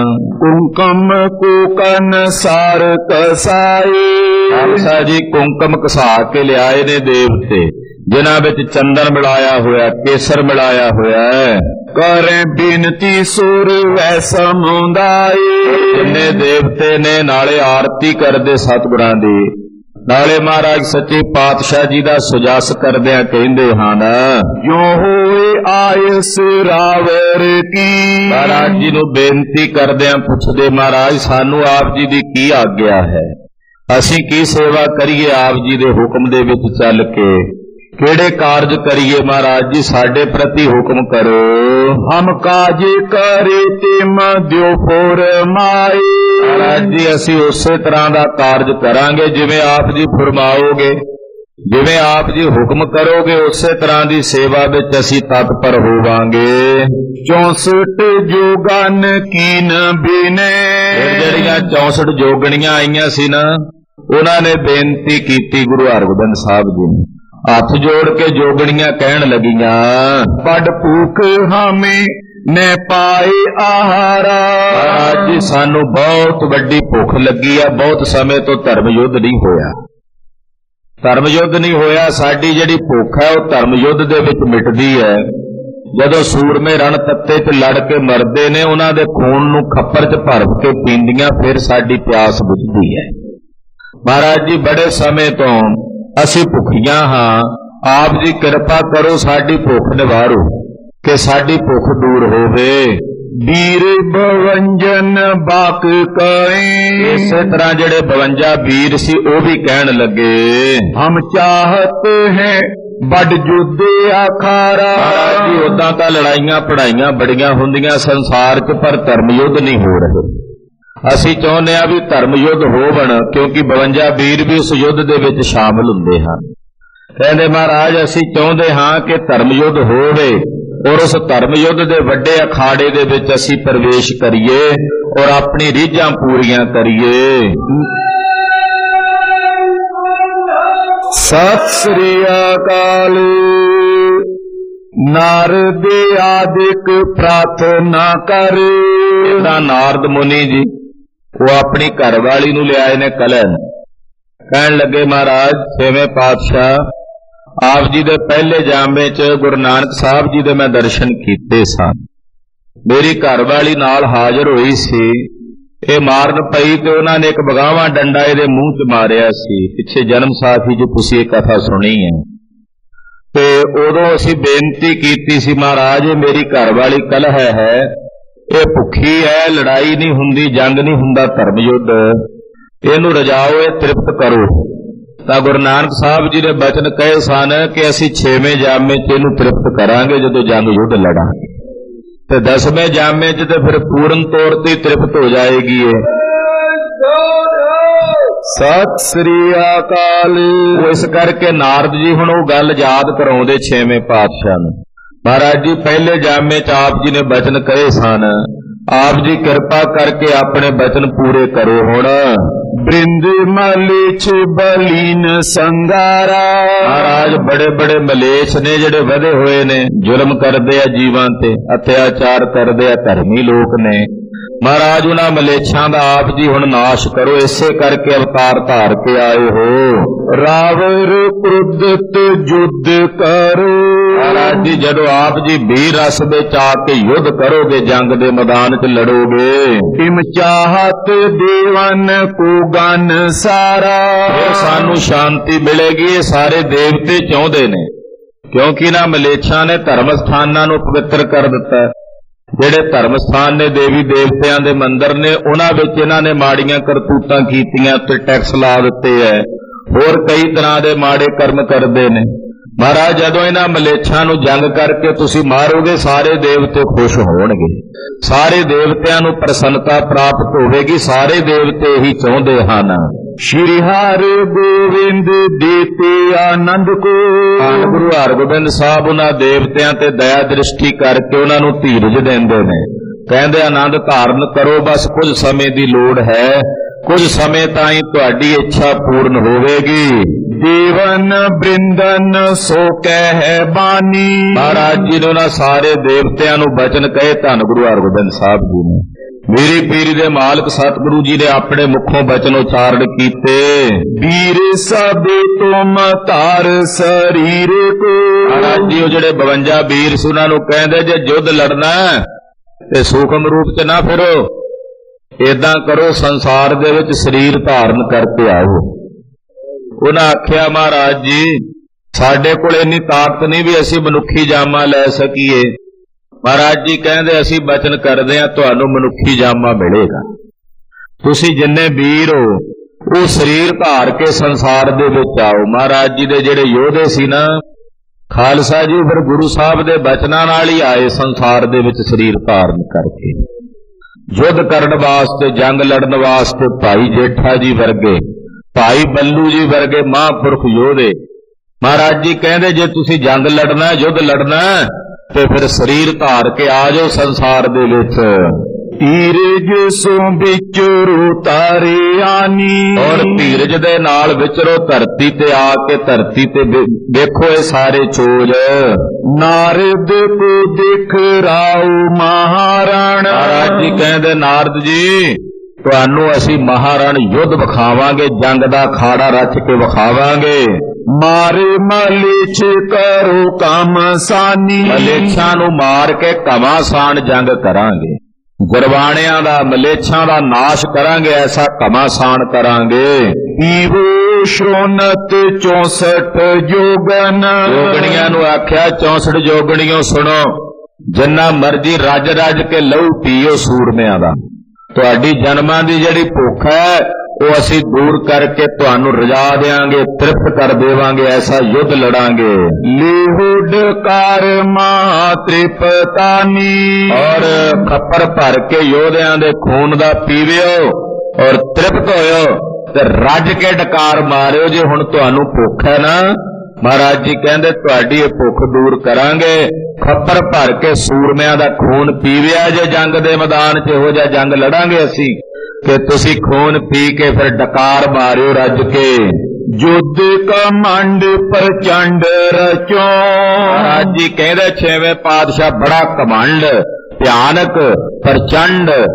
कुंकम को कन सार कसाए। खालसा जी कुंकम कसा के लिआए ने देवते, जिन्हां विच चंदन मिलाया होया, केसर मिलाया होया है। करें बिनती सुर वै समुदाय। जिन्ने देवते ने नाले आरती करदे सतगुरां दी, नाले महाराज सच्चे पातशाह जी दा सुजस करदियां कहंदे हन। जो होए आयस रावर की। महाराज जी नूं बेनती करदियां पुछदे, महाराज सानू आप जी दी की आग्या है, असीं की सेवा करिए आप जी दे हुक्म दे विच चल के, केड़े कारज करिए महाराज जी, साडे प्रति हुक्म करो। हम काज करे तिम दियो फरमाए। महाराज जी असीं उसे तरह दा कारज करांगे जिवें आप जी फरमाओगे, जिवें आप जी हुक्म करोगे उसे तरह दी सेवा विच असीं तत्पर होवांगे। चौसठ जोगन कीन बिने। जिहड़ियां चौसठ जोगणियां आईयां सी ना, उन्हां ने बेनती कीती गुरु हरगोबिंद साहब जी ने, हथ जोड़ के जोगणियां कहन लगियां, बड़ भूख हमें ने पाए आहारा। महाराज जी सानू बहुत वड्डी भुख लगी है, बहुत समय तो धर्म युद्ध नहीं होया, धर्म युद्ध नहीं होया। साडी जिहड़ी भुख है वह धर्म युद्ध दे विच मिटदी है। जदों सूरमे रण तत्ते च लड़ के मरदे ने, उन्हां दे खून नूं खप्पर च भर के पींदियां, फिर साडी प्यास बुझदी है। महाराज जी बड़े समय तो असीं भुखियां हां, आप जी किरपा करो साडी भुख निवारो, कि साडी भुख दूर होवे। वीर बवंजन बाक करें। इस तरह जेड़े बवंजा वीर सी ओ भी कहन लगे, हम चाहत हैं बड़ युद्ध अखाड़ा। महाराज जी उदां तां लड़ाइयां पढ़ाइयां बड़ियां हुंदियां संसार च, पर धर्म युद्ध नहीं हो रहे। असीं चाहुंदे आ भी धर्म युद्ध होवण, क्योंकि बवंजा वीर भी उस युद्ध दे विच शामिल हुंदे हन। कहंदे महाराज असीं चाहुंदे हां कि धर्म युद्ध होवे, और उस धर्म युद्ध दे वड्डे अखाड़े दे विच असीं प्रवेश करिए और अपनी रीझां पूरीआं करिए। सत श्री अकाल। नारद आदिक प्रार्थना कर। नारद मुनि जी ਉਹ ਆਪਣੀ ਘਰਵਾਲੀ ਨੂੰ ਲਿਆਏ ਨੇ ਕਲਨ। ਕਹਿਣ ਲੱਗੇ ਮਹਾਰਾਜ ਛੇਵੇਂ ਪਾਤਸ਼ਾਹ ਆਪ ਜੀ ਦੇ ਪਹਿਲੇ ਜਾਮੇ 'ਚ ਗੁਰੂ ਨਾਨਕ ਸਾਹਿਬ ਜੀ ਦੇ ਮੈਂ ਦਰਸ਼ਨ ਕੀਤੇ ਸਨ। ਮੇਰੀ ਘਰਵਾਲੀ ਨਾਲ ਹਾਜ਼ਰ ਹੋਈ ਸੀ। ਇਹ ਮਾਰਨ ਪਈ ਤੇ ਉਹਨਾਂ ਨੇ ਇੱਕ ਬਗਾਵਾ ਡੰਡਾ ਇਹਦੇ ਮੂੰਹ 'ਚ ਮਾਰਿਆ ਸੀ। ਪਿੱਛੇ ਜਨਮ ਸਾਖੀ 'ਚ ਤੁਸੀਂ ਇਹ ਕਥਾ ਸੁਣੀ ਹੈ। ਤੇ ਉਦੋਂ ਅਸੀਂ ਬੇਨਤੀ ਕੀਤੀ ਸੀ ਮਹਾਰਾਜ ਇਹ ਮੇਰੀ ਘਰਵਾਲੀ ਕਲਹ ਹੈ, ਇਹ ਭੁੱਖੀ ਹੈ, ਲੜਾਈ ਨਹੀਂ ਹੁੰਦੀ, ਜੰਗ ਨਹੀਂ ਹੁੰਦਾ, ਧਰਮ ਯੁੱਧ, ਇਹਨੂੰ ਰਜਾਓ, ਇਹ ਤ੍ਰਿਪਤ ਕਰੋ। ਤਾਂ ਗੁਰੂ ਨਾਨਕ ਸਾਹਿਬ ਜੀ ਦੇ ਬਚਨ ਕਹੇ ਸਨ ਕਿ ਅਸੀਂ ਛੇਵੇਂ ਜਾਮੇ 'ਚ ਇਹਨੂੰ ਤ੍ਰਿਪਤ ਕਰਾਂਗੇ ਜਦੋਂ ਜੰਗ ਯੁੱਧ ਲੜਾਂਗੇ, ਤੇ ਦਸਵੇਂ ਜਾਮੇ 'ਚ ਤੇ ਫਿਰ ਪੂਰਨ ਤੌਰ ਤੇ ਤ੍ਰਿਪਤ ਹੋ ਜਾਏਗੀ ਇਹ। ਸਤਿ ਸ੍ਰੀ ਅਕਾਲ। ਇਸ ਕਰਕੇ ਨਾਰਦ ਜੀ ਹੁਣ ਉਹ ਗੱਲ ਯਾਦ ਕਰਾਉਂਦੇ ਛੇਵੇਂ ਪਾਤਸ਼ਾਹ ਨੂੰ। ਮਹਾਰਾਜ ਜੀ ਪਹਿਲੇ ਜਾਮੇ 'ਚ ਆਪ ਜੀ ਨੇ ਬਚਨ ਕਹੇ ਸਨ, ਆਪ ਜੀ ਕਿਰਪਾ ਕਰਕੇ ਆਪਣੇ ਬਚਨ ਪੂਰੇ ਕਰੋ। ਹੁਣ ਬ੍ਰਿੰਦ ਮਲੇਛ ਬਲੀਨ ਸੰਗਾਰਾ। ਮਹਾਰਾਜ ਬੜੇ ਬੜੇ ਮਲੇਛ ਨੇ ਜਿਹੜੇ ਵਧੇ ਹੋਏ ਨੇ, ਜ਼ੁਲਮ ਕਰਦੇ ਆ ਜੀਵਾਂ ਤੇ, ਅਤਿਆਚਾਰ ਕਰਦੇ ਆ ਧਰਮੀ ਲੋਕ ਨੇ। ਮਹਾਰਾਜ ਉਹਨਾਂ ਮਲੇਛਾਂ ਦਾ ਆਪ ਜੀ ਹੁਣ ਨਾਸ਼ ਕਰੋ, ਇਸੇ ਕਰਕੇ ਅਵਤਾਰ ਧਾਰ ਕੇ ਆਏ ਹੋ। ਰਾਵਰ ਕ੍ਰੁੱਧਤ ਯੁੱਧ ਕਰੋ। ਮਹਾਰਾਜ ਜੀ ਜਦੋਂ ਆਪ ਜੀ ਵੀਰ ਰਸ ਵਿੱਚ ਆ ਕੇ ਯੁੱਧ ਕਰੋਗੇ, ਜੰਗ ਦੇ ਮੈਦਾਨ 'ਚ ਲੜੋਗੇ, ਇਮ ਚਾਹਤ ਦੇਵਨ ਕੋ ਗਨ ਸਾਰਾ। ਫਿਰ ਸਾਨੂੰ ਸ਼ਾਂਤੀ ਮਿਲੇਗੀ। ਇਹ ਸਾਰੇ ਦੇਵਤੇ ਚਾਹੁੰਦੇ ਨੇ, ਕਿਉਂਕਿ ਇਹਨਾਂ ਮਲੇਛਾਂ ਨੇ ਧਰਮ ਸਥਾਨਾਂ ਨੂੰ ਪਵਿੱਤਰ ਕਰ ਦਿੱਤਾ। ਜਿਹੜੇ ਧਰਮ ਸਥਾਨ ਨੇ, ਦੇਵੀ ਦੇਵਤਿਆਂ ਦੇ ਮੰਦਰ ਨੇ, ਉਹਨਾਂ ਵਿੱਚ ਇਹਨਾਂ ਨੇ ਮਾੜੀਆਂ ਕਰਤੂਤਾਂ ਕੀਤੀਆਂ ਤੇ ਟੈਕਸ ਲਾ ਦਿੱਤੇ ਹੈ, ਹੋਰ ਕਈ ਤਰ੍ਹਾਂ ਦੇ ਮਾੜੇ ਕਰਮ ਕਰਦੇ ਨੇ। ਮਹਾਰਾਜ ਜਦੋਂ ਇਹਨਾਂ ਮਲੇਛਾਂ ਨੂੰ ਜੰਗ ਕਰਕੇ ਤੁਸੀਂ ਮਾਰੋਗੇ, ਸਾਰੇ ਦੇਵਤੇ ਖੁਸ਼ ਹੋਣਗੇ, ਸਾਰੇ ਦੇਵਤਿਆਂ ਨੂੰ ਪ੍ਰਸੰਨਤਾ ਪ੍ਰਾਪਤ ਹੋਵੇਗੀ। ਸਾਰੇ ਦੇਵਤੇ ਇਹੀ ਚਾਹੁੰਦੇ ਹਨ। ਸ਼੍ਰੀ ਹਰਿ ਗੋਬਿੰਦ ਦੇਤੇ ਆਨੰਦ ਕੋ। ਧੰਨ ਗੁਰੂ ਹਰਗੋਬਿੰਦ ਸਾਹਿਬ ਉਹਨਾਂ ਦੇਵਤਿਆਂ ਤੇ ਦਇਆ ਦ੍ਰਿਸ਼ਟੀ ਕਰਕੇ ਉਹਨਾਂ ਨੂੰ ਧੀਰਜ ਦਿੰਦੇ ਨੇ। ਕਹਿੰਦੇ ਆਨੰਦ ਧਾਰਨ ਕਰੋ, ਬਸ ਕੁਝ ਸਮੇਂ ਦੀ ਲੋੜ ਹੈ, ਕੁਝ ਸਮੇਂ ਤਾਈਂ ਤੁਹਾਡੀ ਇੱਛਾ ਪੂਰਨ ਹੋਵੇਗੀ। ਦੇਵਨ ਬ੍ਰਿੰਦਨ ਸੋ ਕਹਿ ਬਾਣੀ। ਮਹਾਰਾਜ ਜੀ ਨੇ ਉਹਨਾਂ ਸਾਰੇ ਦੇਵਤਿਆਂ ਨੂੰ ਬਚਨ ਕਹੇ, ਧੰਨ ਗੁਰੂ ਹਰਗੋਬਿੰਦ ਸਾਹਿਬ ਜੀ ਨੇ। ਮੇਰੀ ਪੀਰੀ ਦੇ ਮਾਲਕ ਸਤਿਗੁਰੂ ਜੀ ਨੇ ਆਪਣੇ ਮੁਖੋਂ ਬਚਨ ਉਚਾਰਨ ਕੀਤੇ। ਵੀਰ ਸਭੇ ਤੁਮ ਧਾਰ ਸਰੀਰ ਕੋ। ਮਹਾਰਾਜ ਜੀ ਉਹ ਜਿਹੜੇ ਬਵੰਜਾ ਵੀਰ ਸੀ ਉਹਨਾਂ ਨੂੰ ਕਹਿੰਦੇ ਜੇ ਯੁੱਧ ਲੜਨਾ ਤੇ ਸੂਖਮ ਰੂਪ 'ਚ ਨਾ ਫਿਰੋ, ਏਦਾਂ ਕਰੋ ਸੰਸਾਰ ਦੇ ਵਿੱਚ ਸਰੀਰ ਧਾਰਨ ਕਰਕੇ ਆਓ। ਉਹਨਾਂ ਆਖਿਆ ਮਹਾਰਾਜ ਜੀ ਸਾਡੇ ਕੋਲ ਇੰਨੀ ਤਾਕਤ ਨਹੀਂ ਵੀ ਅਸੀਂ ਮਨੁੱਖੀ ਜਾਮਾ ਲੈ ਸਕੀਏ। ਮਹਾਰਾਜ ਜੀ ਕਹਿੰਦੇ ਅਸੀਂ ਬਚਨ ਕਰਦੇ ਹਾਂ ਤੁਹਾਨੂੰ ਮਨੁੱਖੀ ਜਾਮਾ ਮਿਲੇਗਾ। ਤੁਸੀਂ ਜਿੰਨੇ ਵੀਰ ਹੋ ਉਹ ਸਰੀਰ ਧਾਰ ਕੇ ਸੰਸਾਰ ਦੇ ਵਿੱਚ ਆਓ। ਮਹਾਰਾਜ ਜੀ ਦੇ ਜਿਹੜੇ ਯੋਧੇ ਸੀ ਨਾ ਖਾਲਸਾ ਜੀ, ਫਿਰ ਗੁਰੂ ਸਾਹਿਬ ਦੇ ਬਚਨਾਂ ਨਾਲ ਹੀ ਆਏ ਸੰਸਾਰ ਦੇ ਵਿੱਚ ਸਰੀਰ ਧਾਰਨ ਕਰਕੇ। ਯੁੱਧ ਕਰਨ ਵਾਸਤੇ, ਜੰਗ ਲੜਨ ਵਾਸਤੇ ਭਾਈ ਜੇਠਾ ਜੀ ਵਰਗੇ, ਭਾਈ ਬੱਲੂ ਜੀ ਵਰਗੇ ਮਹਾਂਪੁਰਖ ਯੋਧੇ। ਮਹਾਰਾਜ ਜੀ ਕਹਿੰਦੇ ਜੇ ਤੁਸੀਂ ਜੰਗ ਲੜਨਾ, ਯੁੱਧ ਲੜਨਾ ਤੇ ਫਿਰ ਸਰੀਰ ਧਾਰ ਕੇ ਆ ਜਾਓ ਸੰਸਾਰ ਦੇ ਵਿੱਚ। ਧੀਰਜ ਸੋ ਵਿਚਰੋ ਤਾਰੇ ਆਨੀ। ਔਰ ਧੀਰਜ ਦੇ ਨਾਲ ਵਿਚਰੋ ਧਰਤੀ ਤੇ ਆ ਕੇ, ਧਰਤੀ ਤੇ ਦੇਖੋ ਇਹ ਸਾਰੇ ਚੋਜ। ਨਾਰਦ ਕੋ ਦੇਖ ਰਾਉ ਮਹਾਰਾਣ। ਮਹਾਰਾਜ ਜੀ ਕਹਿੰਦੇ ਨਾਰਦ ਜੀ ਤੁਹਾਨੂੰ ਅਸੀਂ ਮਹਾਰਾਣ ਯੁੱਧ ਵਿਖਾਵਾਂਗੇ, ਜੰਗ ਦਾ ਖਾੜਾ ਰਚ ਕੇ ਵਿਖਾਵਾਂਗੇ। ਮਾਰੇ ਮਲੇਛ ਕਰੋ ਕਮਸਾਨੀ। ਮਲੇਛਾਂ ਨੂੰ ਮਾਰ ਕੇ ਘਮਾਸਾਨ ਜੰਗ ਕਰਾਂਗੇ, ਗੁਰਬਾਣਿਆਂ ਦਾ ਮਲੇਛਾਂ ਦਾ ਨਾਸ਼ ਕਰਾਂਗੇ, ਐਸਾ ਘਮਾਸਾਨ ਕਰਾਂਗੇ। ਈਵੋ ਸ਼੍ਰੋਨਤ ਚੌਸਠ ਜੋਗਨ। ਜੋਗਣੀਆਂ ਨੂੰ ਆਖਿਆ ਚੌਸਠ ਜੋਗਣੀਓ ਸੁਣੋ, ਜਿੰਨਾ ਮਰਜੀ ਰੱਜ ਰੱਜ ਕੇ ਲਹੂ ਪੀਓ ਸੂਰਮਿਆਂ ਦਾ। ਤੁਹਾਡੀ ਜਨਮਾਂ ਦੀ ਜਿਹੜੀ ਭੁੱਖ ਹੈ ਉਹ ਅਸੀਂ ਦੂਰ ਕਰਕੇ ਤੁਹਾਨੂੰ ਰਜਾ ਦੇਵਾਂਗੇ, ਤ੍ਰਿਪਤ ਕਰ ਦੇਵਾਂਗੇ, ਐਸਾ ਯੁੱਧ ਲੜਾਂਗੇ। ਲਿਹੁਡ ਕਰ ਮਾ ਤ੍ਰਿਪਤਾਨੀ। ਔਰ ਖੱਪਰ ਭਰ ਕੇ ਯੋਧਿਆਂ ਦੇ ਖੂਨ ਦਾ ਪੀਵਿਓ ਔਰ ਤ੍ਰਿਪਤ ਹੋਇਓ ਤੇ ਰੱਜ ਕੇ ਡਕਾਰ ਮਾਰਿਓ। ਜੇ ਹੁਣ ਤੁਹਾਨੂੰ ਭੁੱਖ ਹੈ ਨਾ, ਮਹਾਰਾਜ ਜੀ ਕਹਿੰਦੇ ਤੁਹਾਡੀ ਇਹ ਭੁੱਖ ਦੂਰ ਕਰਾਂਗੇ। ਖੱਪਰ ਭਰ ਕੇ ਸੂਰਮਿਆਂ ਦਾ ਖੂਨ ਪੀਵਿਆ ਜੇ ਜੰਗ ਦੇ ਮੈਦਾਨ 'ਚ, ਇਹੋ ਜਿਹਾ ਜੰਗ ਲੜਾਂਗੇ ਅਸੀਂ ਕਿ ਤੁਸੀਂ ਖੂਨ ਪੀ ਕੇ ਫਿਰ ਡਕਾਰ ਮਾਰਿਓ ਰੱਜ ਕੇ। ਯੁੱਧ ਕਮੰਡ ਪ੍ਰਚੰਡ ਰਚੋ। ਮਹਾਰਾਜ ਜੀ ਕਹਿੰਦੇ ਛੇਵੇਂ ਪਾਤਸ਼ਾਹ ਬੜਾ ਕਮੰਡ, ਭਿਆਨਕ, ਪ੍ਰਚੰਡ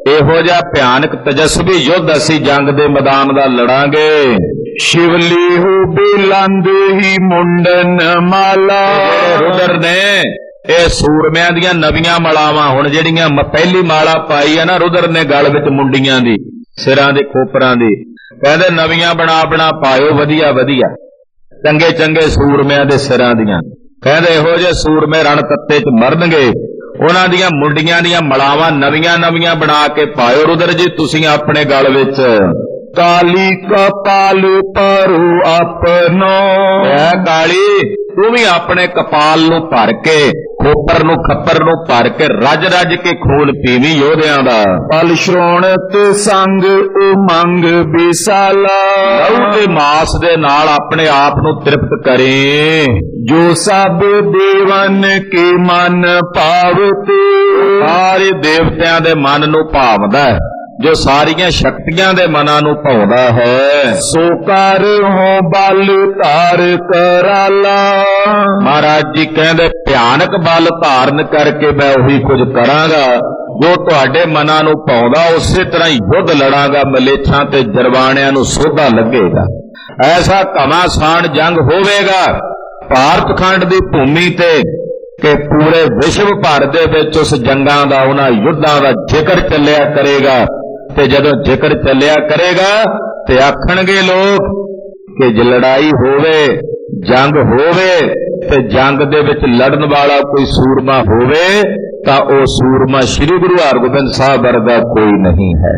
ਇਹੋ ਜਿਹਾ ਭਿਆਨਕ ਤਜਸਵੀ ਯੁੱਧ ਅਸੀਂ ਜੰਗ ਦੇ ਮੈਦਾਨ ਦਾ ਲੜਾਂਗੇ। शिवली हो बेलंद ही मुंडन माला। ਰੁਦਰ ਨੇ ਇਹ ਸੂਰਮਿਆਂ ਦੀਆਂ ਨਵੀਆਂ ਮਾਲਾਵਾਂ, ਹੁਣ ਜਿਹੜੀਆਂ ਪਹਿਲੀ ਮਾਲਾ ਪਾਈ ਹੈ ਨਾ ਰੁਦਰ ਨੇ ਗਲ ਵਿੱਚ ਮੁੰਡੀਆਂ ਦੀ, ਸਿਰਾਂ ਦੇ ਖੋਪਰਾਂ ਦੀ, ਕਹਿੰਦੇ ਨਵੀਆਂ ਬਣਾ ਬਣਾ ਪਾਇਓ, ਵਧੀਆ ਵਧੀਆ ਚੰਗੇ ਚੰਗੇ ਸੂਰਮਿਆਂ ਦੇ ਸਿਰਾਂ ਦੀਆਂ। ਕਹਿੰਦੇ ਇਹੋ ਜਿਹੇ ਸੂਰਮੇ ਰਣ ਤੱਤੇ ਚ ਮਰਨਗੇ, ਉਹਨਾਂ ਦੀਆਂ ਮੁੰਡੀਆਂ ਦੀਆਂ ਮਲਾਵਾਂ ਨਵੀਆਂ ਨਵੀਆਂ ਬਣਾ ਕੇ ਪਾਇਓ ਰੁਦਰ ਜੀ ਤੁਸੀਂ ਆਪਣੇ ਗਲ ਵਿੱਚ। काली कपाल परो अपनो। ਐ ਕਾਲੀ ਤੂੰ ਵੀ ਆਪਣੇ ਕਪਾਲ ਨੂੰ ਭਰ ਕੇ, ਖੋਪਰ ਨੂੰ ਖੱਪਰ ਨੂੰ ਭਰ ਕੇ ਰੱਜ ਰੱਜ ਕੇ ਖੂਨ ਪੀਵੀ ਯੋਧਿਆਂ ਦਾ। पल श्रोणत संग उमंग विशाला। ਲਹੂ ਦੇ ਮਾਸ ਦੇ ਨਾਲ ਆਪਣੇ ਆਪ ਨੂੰ ਤ੍ਰਿਪਤ ਕਰੇ। जो सब देवन के मन पावते। ਸਾਰੇ ਦੇਵਤਿਆਂ ਦੇ ਮਨ ਨੂੰ ਭਾਵਦਾ ਹੈ, ਜੋ ਸਾਰੀਆਂ ਸ਼ਕਤੀਆਂ ਦੇ ਮਨਾਂ ਨੂੰ ਭਾਉਂਦਾ ਹੈ। सो कर हो बल तार कराला। ਮਹਾਰਾਜ ਜੀ ਕਹਿੰਦੇ ਭਿਆਨਕ ਬਲ ਧਾਰਨ ਕਰਕੇ ਮੈਂ ਉਹੀ ਕੁਝ ਕਰਾਂਗਾ ਜੋ ਤੁਹਾਡੇ ਮਨਾਂ ਨੂੰ ਭਾਉਂਦਾ, ਉਸੇ ਤਰ੍ਹਾਂ ਹੀ ਯੁੱਧ ਲੜਾਂਗਾ, ਮਲੇਛਾਂ ਤੇ ਜਰਵਾਣਿਆਂ ਨੂੰ ਸੋਧਾ ਲੱਗੇਗਾ। ਐਸਾ ਘਮਾਸਾਨ ਜੰਗ ਹੋਵੇਗਾ ਭਾਰਤ ਖੰਡ ਦੀ ਭੂਮੀ ਤੇ ਕਿ ਪੂਰੇ ਵਿਸ਼ਵ ਭਰ ਦੇ ਵਿੱਚ ਉਸ ਜੰਗਾਂ ਦਾ, ਉਹਨਾਂ ਯੁੱਧਾਂ ਦਾ ਜ਼ਿਕਰ ਚੱਲਿਆ ਕਰੇਗਾ। ਤੇ ਜਦੋਂ ਜ਼ਿਕਰ ਚੱਲਿਆ ਕਰੇਗਾ ਤੇ ਆਖਣਗੇ ਲੋਕ ਕਿ ਜੇ ਲੜਾਈ ਹੋਵੇ, ਜੰਗ ਹੋਵੇ ਤੇ ਜੰਗ ਦੇ ਵਿੱਚ ਲੜਨ ਵਾਲਾ ਕੋਈ ਸੂਰਮਾ ਹੋਵੇ ਤਾਂ ਉਹ ਸੂਰਮਾ ਸ੍ਰੀ ਗੁਰੂ ਹਰਗੋਬਿੰਦ ਸਾਹਿਬ ਵਰਗਾ ਕੋਈ ਨਹੀਂ ਹੈ।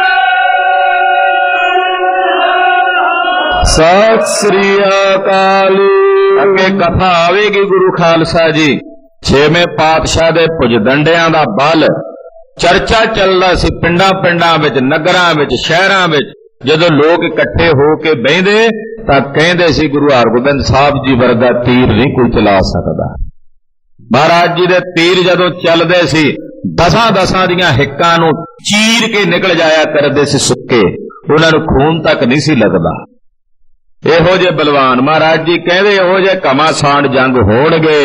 सत श्री अकाल। ਅੱਗੇ ਕਥਾ ਆਵੇਗੀ ਗੁਰੂ ਖਾਲਸਾ ਜੀ, ਛੇਵੇਂ ਪਾਤਸ਼ਾਹ ਦੇ ਭੁਜਦੰਡਿਆਂ ਦਾ ਬਲ ਚਰਚਾ ਚੱਲਦਾ ਸੀ ਪਿੰਡਾਂ ਪਿੰਡਾਂ ਵਿੱਚ, ਨਗਰਾਂ ਵਿੱਚ, ਸ਼ਹਿਰਾਂ ਵਿੱਚ। ਜਦੋਂ ਲੋਕ ਇਕੱਠੇ ਹੋ ਕੇ ਬਹਿੰਦੇ ਤਾਂ ਕਹਿੰਦੇ ਸੀ ਗੁਰੂ ਹਰਗੋਬਿੰਦ ਸਾਹਿਬ ਜੀ ਵਰਗਾ ਤੀਰ ਨਹੀਂ ਕੋਈ ਚਲਾ ਸਕਦਾ। ਮਹਾਰਾਜ ਜੀ ਦੇ ਤੀਰ ਜਦੋਂ ਚੱਲਦੇ ਸੀ ਦਸਾਂ ਦਸਾਂ ਦੀਆਂ ਹਿੱਕਾਂ ਨੂੰ ਚੀਰ ਕੇ ਨਿਕਲ ਜਾਇਆ ਕਰਦੇ ਸੀ ਸੁੱਕੇ, ਉਹਨਾਂ ਨੂੰ ਖੂਨ ਤੱਕ ਨਹੀਂ ਸੀ ਲੱਗਦਾ। ਇਹੋ ਜਿਹੇ ਬਲਵਾਨ ਮਹਾਰਾਜ ਜੀ ਕਹਿੰਦੇ ਇਹੋ ਜਿਹੇ ਘਮਾਸਾਨ ਜੰਗ ਹੋਣਗੇ।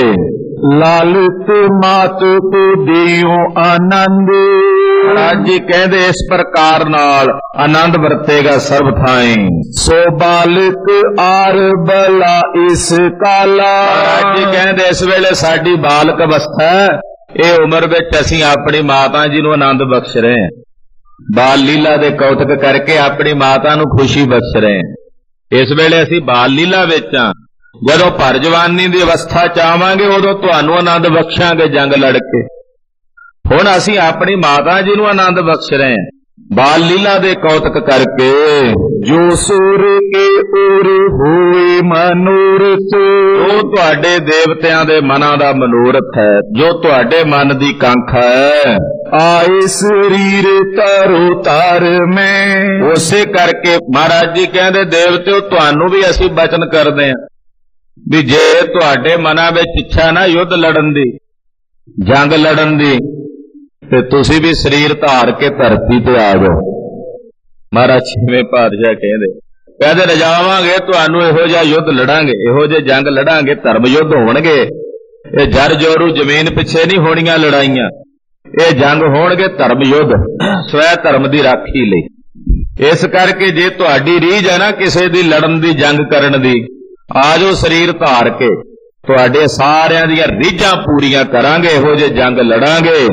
लालित मात को दियो आनंद। ਮਹਾਰਾਜ ਜੀ ਕਹਿੰਦੇ ਇਸ ਪ੍ਰਕਾਰ ਨਾਲ ਆਨੰਦ ਵਰਤੇਗਾ ਸਰਬ ਥਾਈਂ। सो बालक आर बला इस काला। ਮਹਾਰਾਜ ਜੀ ਕਹਿੰਦੇ ਇਸ ਵੇਲੇ ਸਾਡੀ ਬਾਲਕ ਅਵਸਥਾ ਹੈ, ਇਹ ਉਮਰ ਵਿੱਚ ਅਸੀਂ ਆਪਣੀ ਮਾਤਾ ਜੀ ਨੂੰ ਆਨੰਦ ਬਖਸ਼ ਰਹੇ ਹਾਂ, ਬਾਲ ਲੀਲਾ ਦੇ ਕੌਤਕ ਕਰਕੇ ਆਪਣੀ ਮਾਤਾ ਨੂੰ ਖੁਸ਼ੀ ਬਖਸ਼ ਰਹੇ ਹਾਂ। ਇਸ ਵੇਲੇ ਅਸੀਂ ਬਾਲ ਲੀਲਾ ਵਿੱਚ ਹਾਂ, ਜਦੋਂ ਭਰ ਜਵਾਨੀ ਦੀ ਅਵਸਥਾ ਚ ਆਵਾਂਗੇ ਉਦੋਂ ਤੁਹਾਨੂੰ ਆਨੰਦ ਬਖਸ਼ਾਂਗੇ ਜੰਗ ਲੜ ਕੇ। ਹੁਣ ਅਸੀਂ ਆਪਣੀ ਮਾਤਾ ਜੀ ਨੂੰ ਆਨੰਦ ਬਖਸ਼ ਰਹੇ ਹਾਂ ਬਾਲ ਲੀਲਾ ਦੇ ਕੌਤਕ ਕਰਕੇ। जो सुर के उर हुए मनोरथ। ਜੋ ਤੁਹਾਡੇ ਦੇਵਤਿਆਂ ਦੇ ਮਨਾਂ ਦਾ ਮਨੋਰਥ ਹੈ, ਜੋ ਤੁਹਾਡੇ ਮਨ ਦੀ ਕਾਂਖਾ ਹੈ, आए शरीर तारो तार में। ਉਸੇ ਕਰਕੇ ਮਹਾਰਾਜ ਜੀ ਕਹਿੰਦੇ ਦੇਵਤਿਓ ਤੁਹਾਨੂੰ ਵੀ ਅਸੀਂ ਬਚਨ ਕਰਦੇ ਹਾਂ ਵੀ ਜੇ ਤੁਹਾਡੇ ਮਨਾਂ ਵਿੱਚ ਇੱਛਾ ਨਾ ਯੁੱਧ ਲੜਨ ਦੀ, ਜੰਗ ਲੜਨ ਦੀ, ਤੇ ਤੁਸੀਂ ਵੀ ਸਰੀਰ ਧਾਰ ਕੇ ਧਰਤੀ ਤੇ ਆ ਜਾਓ। ਮਹਾਰਾਜ ਛੇਵੇਂ ਪਾਤਸ਼ਾਹ ਕਹਿੰਦੇ ਕਹਿੰਦੇ ਰਜਾਵਾਂਗੇ ਤੁਹਾਨੂੰ, ਇਹੋ ਜਿਹਾ ਯੁੱਧ ਲੜਾਂਗੇ, ਇਹੋ ਜਿਹੇ ਜੰਗ ਲੜਾਂਗੇ, ਧਰਮ ਯੁੱਧ ਹੋਣਗੇ। ਇਹ ਜਰ ਜੋਰੂ ਜ਼ਮੀਨ ਪਿੱਛੇ ਨਹੀਂ ਹੋਣੀਆਂ ਲੜਾਈਆਂ, ਇਹ ਜੰਗ ਹੋਣਗੇ ਧਰਮ ਯੁੱਧ, ਸਵੈ ਧਰਮ ਦੀ ਰਾਖੀ ਲਈ। ਇਸ ਕਰਕੇ ਜੇ ਤੁਹਾਡੀ ਰੀਝ ਹੈ ਨਾ ਕਿਸੇ ਦੀ ਲੜਨ ਦੀ, ਜੰਗ ਕਰਨ ਦੀ, ਆ ਜਾਓ ਸਰੀਰ ਧਾਰ ਕੇ, ਤੁਹਾਡੇ ਸਾਰਿਆਂ ਦੀਆਂ ਰੀਝਾਂ ਪੂਰੀਆਂ ਕਰਾਂਗੇ, ਇਹੋ ਜਿਹੇ ਜੰਗ ਲੜਾਂਗੇ।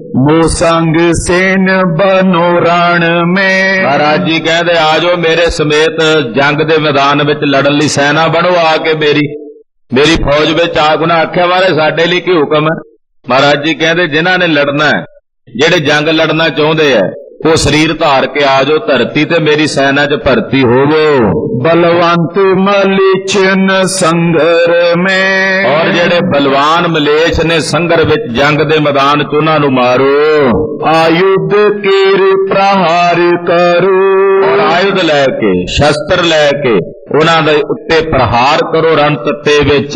मोसंग सेन बनो रण में। ਮਹਾਰਾਜ ਜੀ ਕਹਿੰਦੇ ਆ ਜਾਓ ਮੇਰੇ ਸਮੇਤ ਜੰਗ ਦੇ ਮੈਦਾਨ ਵਿੱਚ ਲੜਨ ਲਈ, ਸੈਨਾ ਬਣੋ ਆ ਕੇ ਮੇਰੀ ਮੇਰੀ ਫੌਜ ਵਿੱਚ ਆ। ਗੁਨਾ ਆਖਿਆ ਮਾਰੇ ਸਾਡੇ ਲਈ ਕੀ ਹੁਕਮ ਹੈ? ਮਹਾਰਾਜ ਜੀ ਕਹਿੰਦੇ ਜਿਨ੍ਹਾਂ ਨੇ ਲੜਨਾ ਹੈ, ਜਿਹੜੇ ਜੰਗ ਲੜਨਾ ਚਾਹੁੰਦੇ ਆ, ਉਹ ਸਰੀਰ ਧਾਰ ਕੇ ਆ ਜਾਓ ਧਰਤੀ ਤੇ ਮੇਰੀ ਸੈਨਾ 'ਚ ਭਰਤੀ ਹੋਵੋ। बलवंत मलिचन संगर में। ਔਰ ਜਿਹੜੇ ਬਲਵਾਨ ਮਲੇਛ ਨੇ ਸੰਗਰ ਵਿੱਚ ਜੰਗ ਦੇ ਮੈਦਾਨ 'ਚ ਉਹਨਾਂ ਨੂੰ ਮਾਰੋ। आयुध कीर प्रहार करो। ਔਰ ਆਯੁਧ ਲੈ ਕੇ, ਸ਼ਸਤਰ ਲੈ ਕੇ ਉਹਨਾਂ ਦੇ ਉੱਤੇ ਪ੍ਰਹਾਰ ਕਰੋ ਰਣ ਤੱਤੇ ਵਿੱਚ।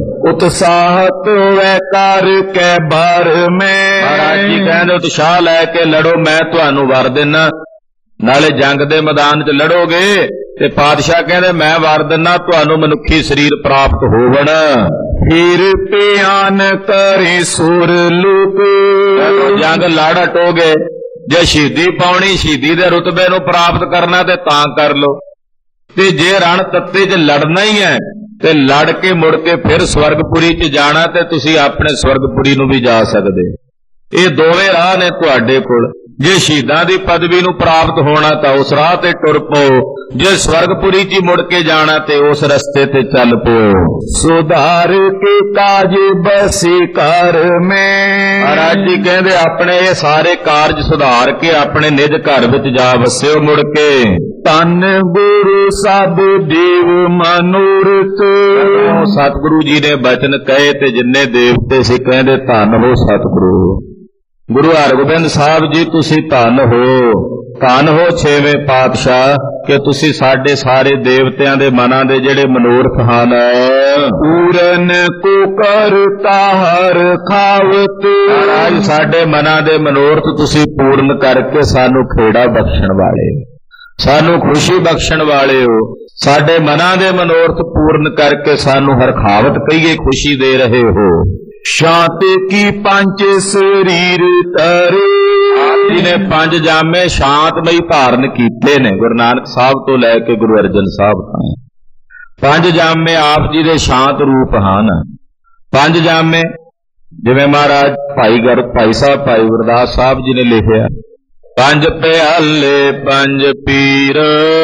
उत्साहत वै कर के बार में। ਮਹਾਰਾਜ ਜੀ ਕਹਿੰਦੇ ਉਤਸ਼ਾਹ ਲੈ ਕੇ ਲੜੋ, ਮੈਂ ਤੁਹਾਨੂੰ ਵਰ ਦਿੰਨਾ। ਨਾਲੇ ਜੰਗ ਦੇ ਮੈਦਾਨ 'ਚ ਲੜੋਗੇ ਤੇ ਪਾਤਸ਼ਾਹ ਕਹਿੰਦੇ ਮੈਂ ਵਰ ਦਿੰਨਾ ਤੁਹਾਨੂੰ ਮਨੁੱਖੀ ਸਰੀਰ ਪ੍ਰਾਪਤ ਹੋਵਣ। फिर प्यान करे सुर लुक। ਜੰਗ ਲੜ ਹਟੋਗੇ, जे शहीदी पाउणी शहीदी दे रुतबे नूं प्राप्त करना ते तां कर लो, ते जे रण तत्ते च लड़ना ही है ते लड़ के मुड़ के फिर स्वर्गपुरी च जाना ते तुसी अपने स्वर्गपुरी नूं भी जा सकदे। ये दोवें राह ने तुहाडे कोल। जे शहीदां दी पदवी नूं प्राप्त होना तां उस राह ते टुर पओ, जे स्वर्गपुरी च मुड़ के जाना ते उस रस्ते ते चल पिओ। सुधार के काज बसी कर में। महाराज जी कहंदे अपने ये सारे कारज सुधार के अपने निज घर विच जा वसिओ मुड़ के। तन गुरु सब देव मनोरथ। सतगुरु जी ने बचन कहे ते जिन्ने देवते सी कहंदे धन हो सतगुरु। गुरु हरगोबिंद साहब जी तुसी धन हो, धन हो छेवें पातशाह कि तुसी साडे सारे देवतियां दे मनां दे जेड़े मनोरथ हन पूरन को करता हर खावत। महाराज साडे मनां दे मनोरथ तुसी पूर्ण करके सानू खेड़ा बख्शण वाले, सानू खुशी बख्शण वाले हो। साडे मनां दे मनोरथ पूर्ण करके सानू हर खावत कहिए खुशी दे रहे हो। शांति की पंच शरीर तरे। आप जी ने पंज जामे शांतमई धारण कीते ने, गुरु नानक साहब तो लैके गुरु अर्जन साहब तक पंज जामे आप जी दे शांत रूप हन। पंज जामे जिवें महाराज भाई गर भाई साहब भाई गुरदास साहब जी ने लिखिया, पंज प्याले पंज पीर।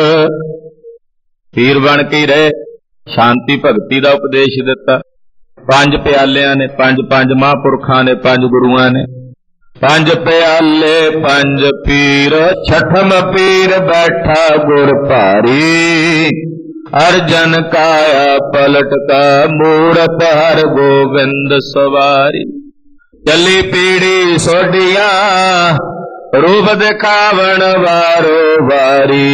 पीर बन के रहे, शांति भगती का उपदेश दिता। पंज प्यालियां ने, पंज पंज महापुरखां ने, पंज गुरुआं ने। पंज प्याले पंज पीर, छठम पीर बैठा गुर भारी। अर्जन काया पलट का मूरत हर गोविंद सवारी। चली पीड़ी सोडिया रूप दिखावण वारो वारी।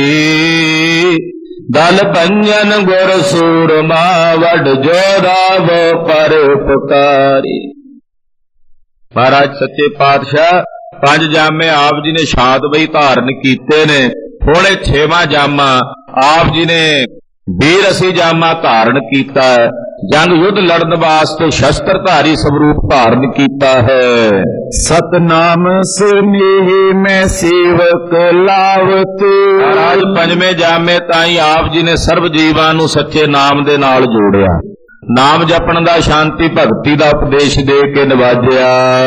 दल पंजन गुर सूरमा वड जोराव पर उपकारी। महाराज सच्चे पातशाह पंज जामे आप जी ने शांत बई धारण कीते ने। हुण छेवां जामा आप जी ने बीरसी जामा धारण कीता है। जंग युद्ध लड़न वास्ते शस्त्रधारी स्वरूप धारण कीता है। सतनाम स्नेह में सेवक लावत। महाराज पंजवें जामे ताई आप जी ने सर्व जीवां नूं सच्चे नाम दे नाल जोड़िया। नाम जपण दा शांति भगती दा उपदेश दे के नवाजिया।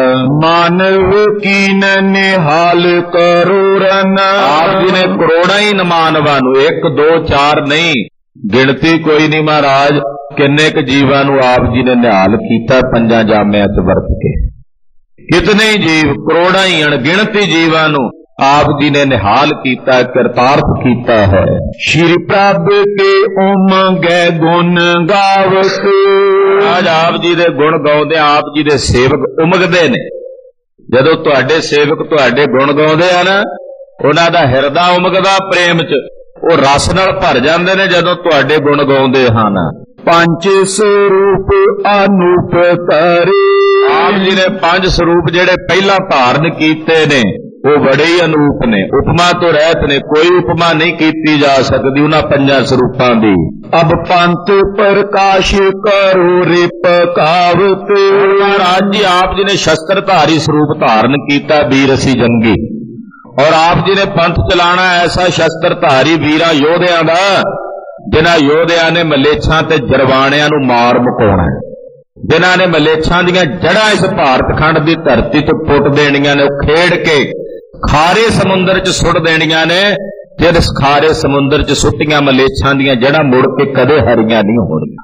मानव कीन निहाल करोड़न। आप जी ने करोड़ां ही मानवां नूं, एक दो चार नहीं, गिणती कोई नहीं महाराज, किन्ने क जीवां नूं आप जी ने निहाल कीता पंजां जामिਆਂ च वरत के। कितने ही जीव, करोड़ां ही अणगिणती जीवां नूं आप जी ने निहाल कीता, कृतार्थ कीता है। श्री प्रभु के उम गै गुण गावत। आज आप जी दे गुण गाउंदे आप जी दे सेवक उमगदे ने। जदों तुहाडे सेवक तुहाडे गुण गाउंदे आ ना, उन्हां दा हिरदा उमगदा प्रेम च, ਉਹ रस नाल भर जाते ने जदों तुहाडे गुण गाउंदे हन। पंच स्वरूप अनूप करे। आप जी ने पंज स्वरूप जेड़े पहला धारण कीते ने वो बड़े ही अनूप ने, उपमा तो रहत ने, कोई उपमा नहीं कीती जा सकती उन्हां पंजां स्वरूपां दी। अब पंत प्रकाश करो रिप कावत। महाराज जी आप जी ने शस्त्रधारी स्वरूप धारण कीता, बीरसी जंगी, और आप जी ने पंथ चलाना ऐसा शस्त्रधारी वीरा योधिया दा जिन्हां योधिया ने मलेच्छां ते जरवाणियां नूं मार मुकाउणा, जिन्हां ने मलेच्छां दीयां जड़ां इस भारत खंड दी धरती ते पुट देणियां ने, खेड़ के खारे समुंदर च सुट देणियां ने। जिस खारे समुंदर च सुट्टियां मलेच्छां दीयां जड़ां मुड़ के कदे हरियां नहीं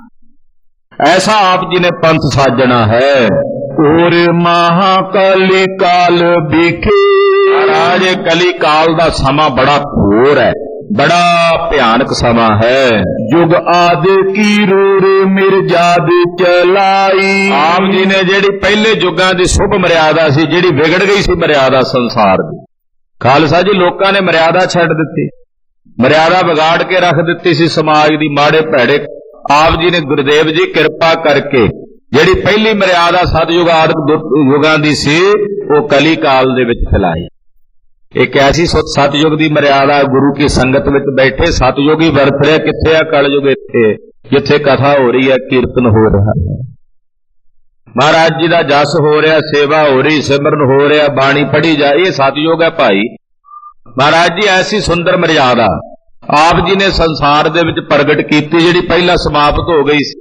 होणीआं। ऐसा आप जी ने पंथ साजना है। और महाकाली काल बिखे। महाराज कली काल दा समा बड़ा घोर है, बड़ा भयानक समा है। युग आदि की रूर मिर्जाद चलाई। आप जी ने जेड़ी पहले युगां दी शुभ मर्यादा सी, जेड़ी विगड़ गई सी मर्यादा संसार दी, खालसा जी लोकां ने मर्यादा छड्ड दित्ती, मर्यादा बिगाड़ के रख दित्ती सी समाज दी, माड़े भैड़े। आप जी ने गुरुदेव जी कृपा करके जेड़ी पहली मर्यादा सतयुग आदि युगां दी सी वो कली काल दे विच फैलाई। एक ऐसी सतयुग दी मर्यादा, गुरु की संगत विच बैठे सतयुग ही वरत रहे। किथे आ कलयुग? इत्थे जिथे कथा हो रही है, कीर्तन हो रहा है। महाराज जी का जस हो रहा, सेवा हो रही, सिमरन हो रहा, बाणी पढ़ी जा, ये सतयोग है भाई। महाराज जी ऐसी सुंदर मर्यादा आप जी ने संसार दे विच प्रगट कीती, जिहड़ी पहला समाप्त हो गई सी।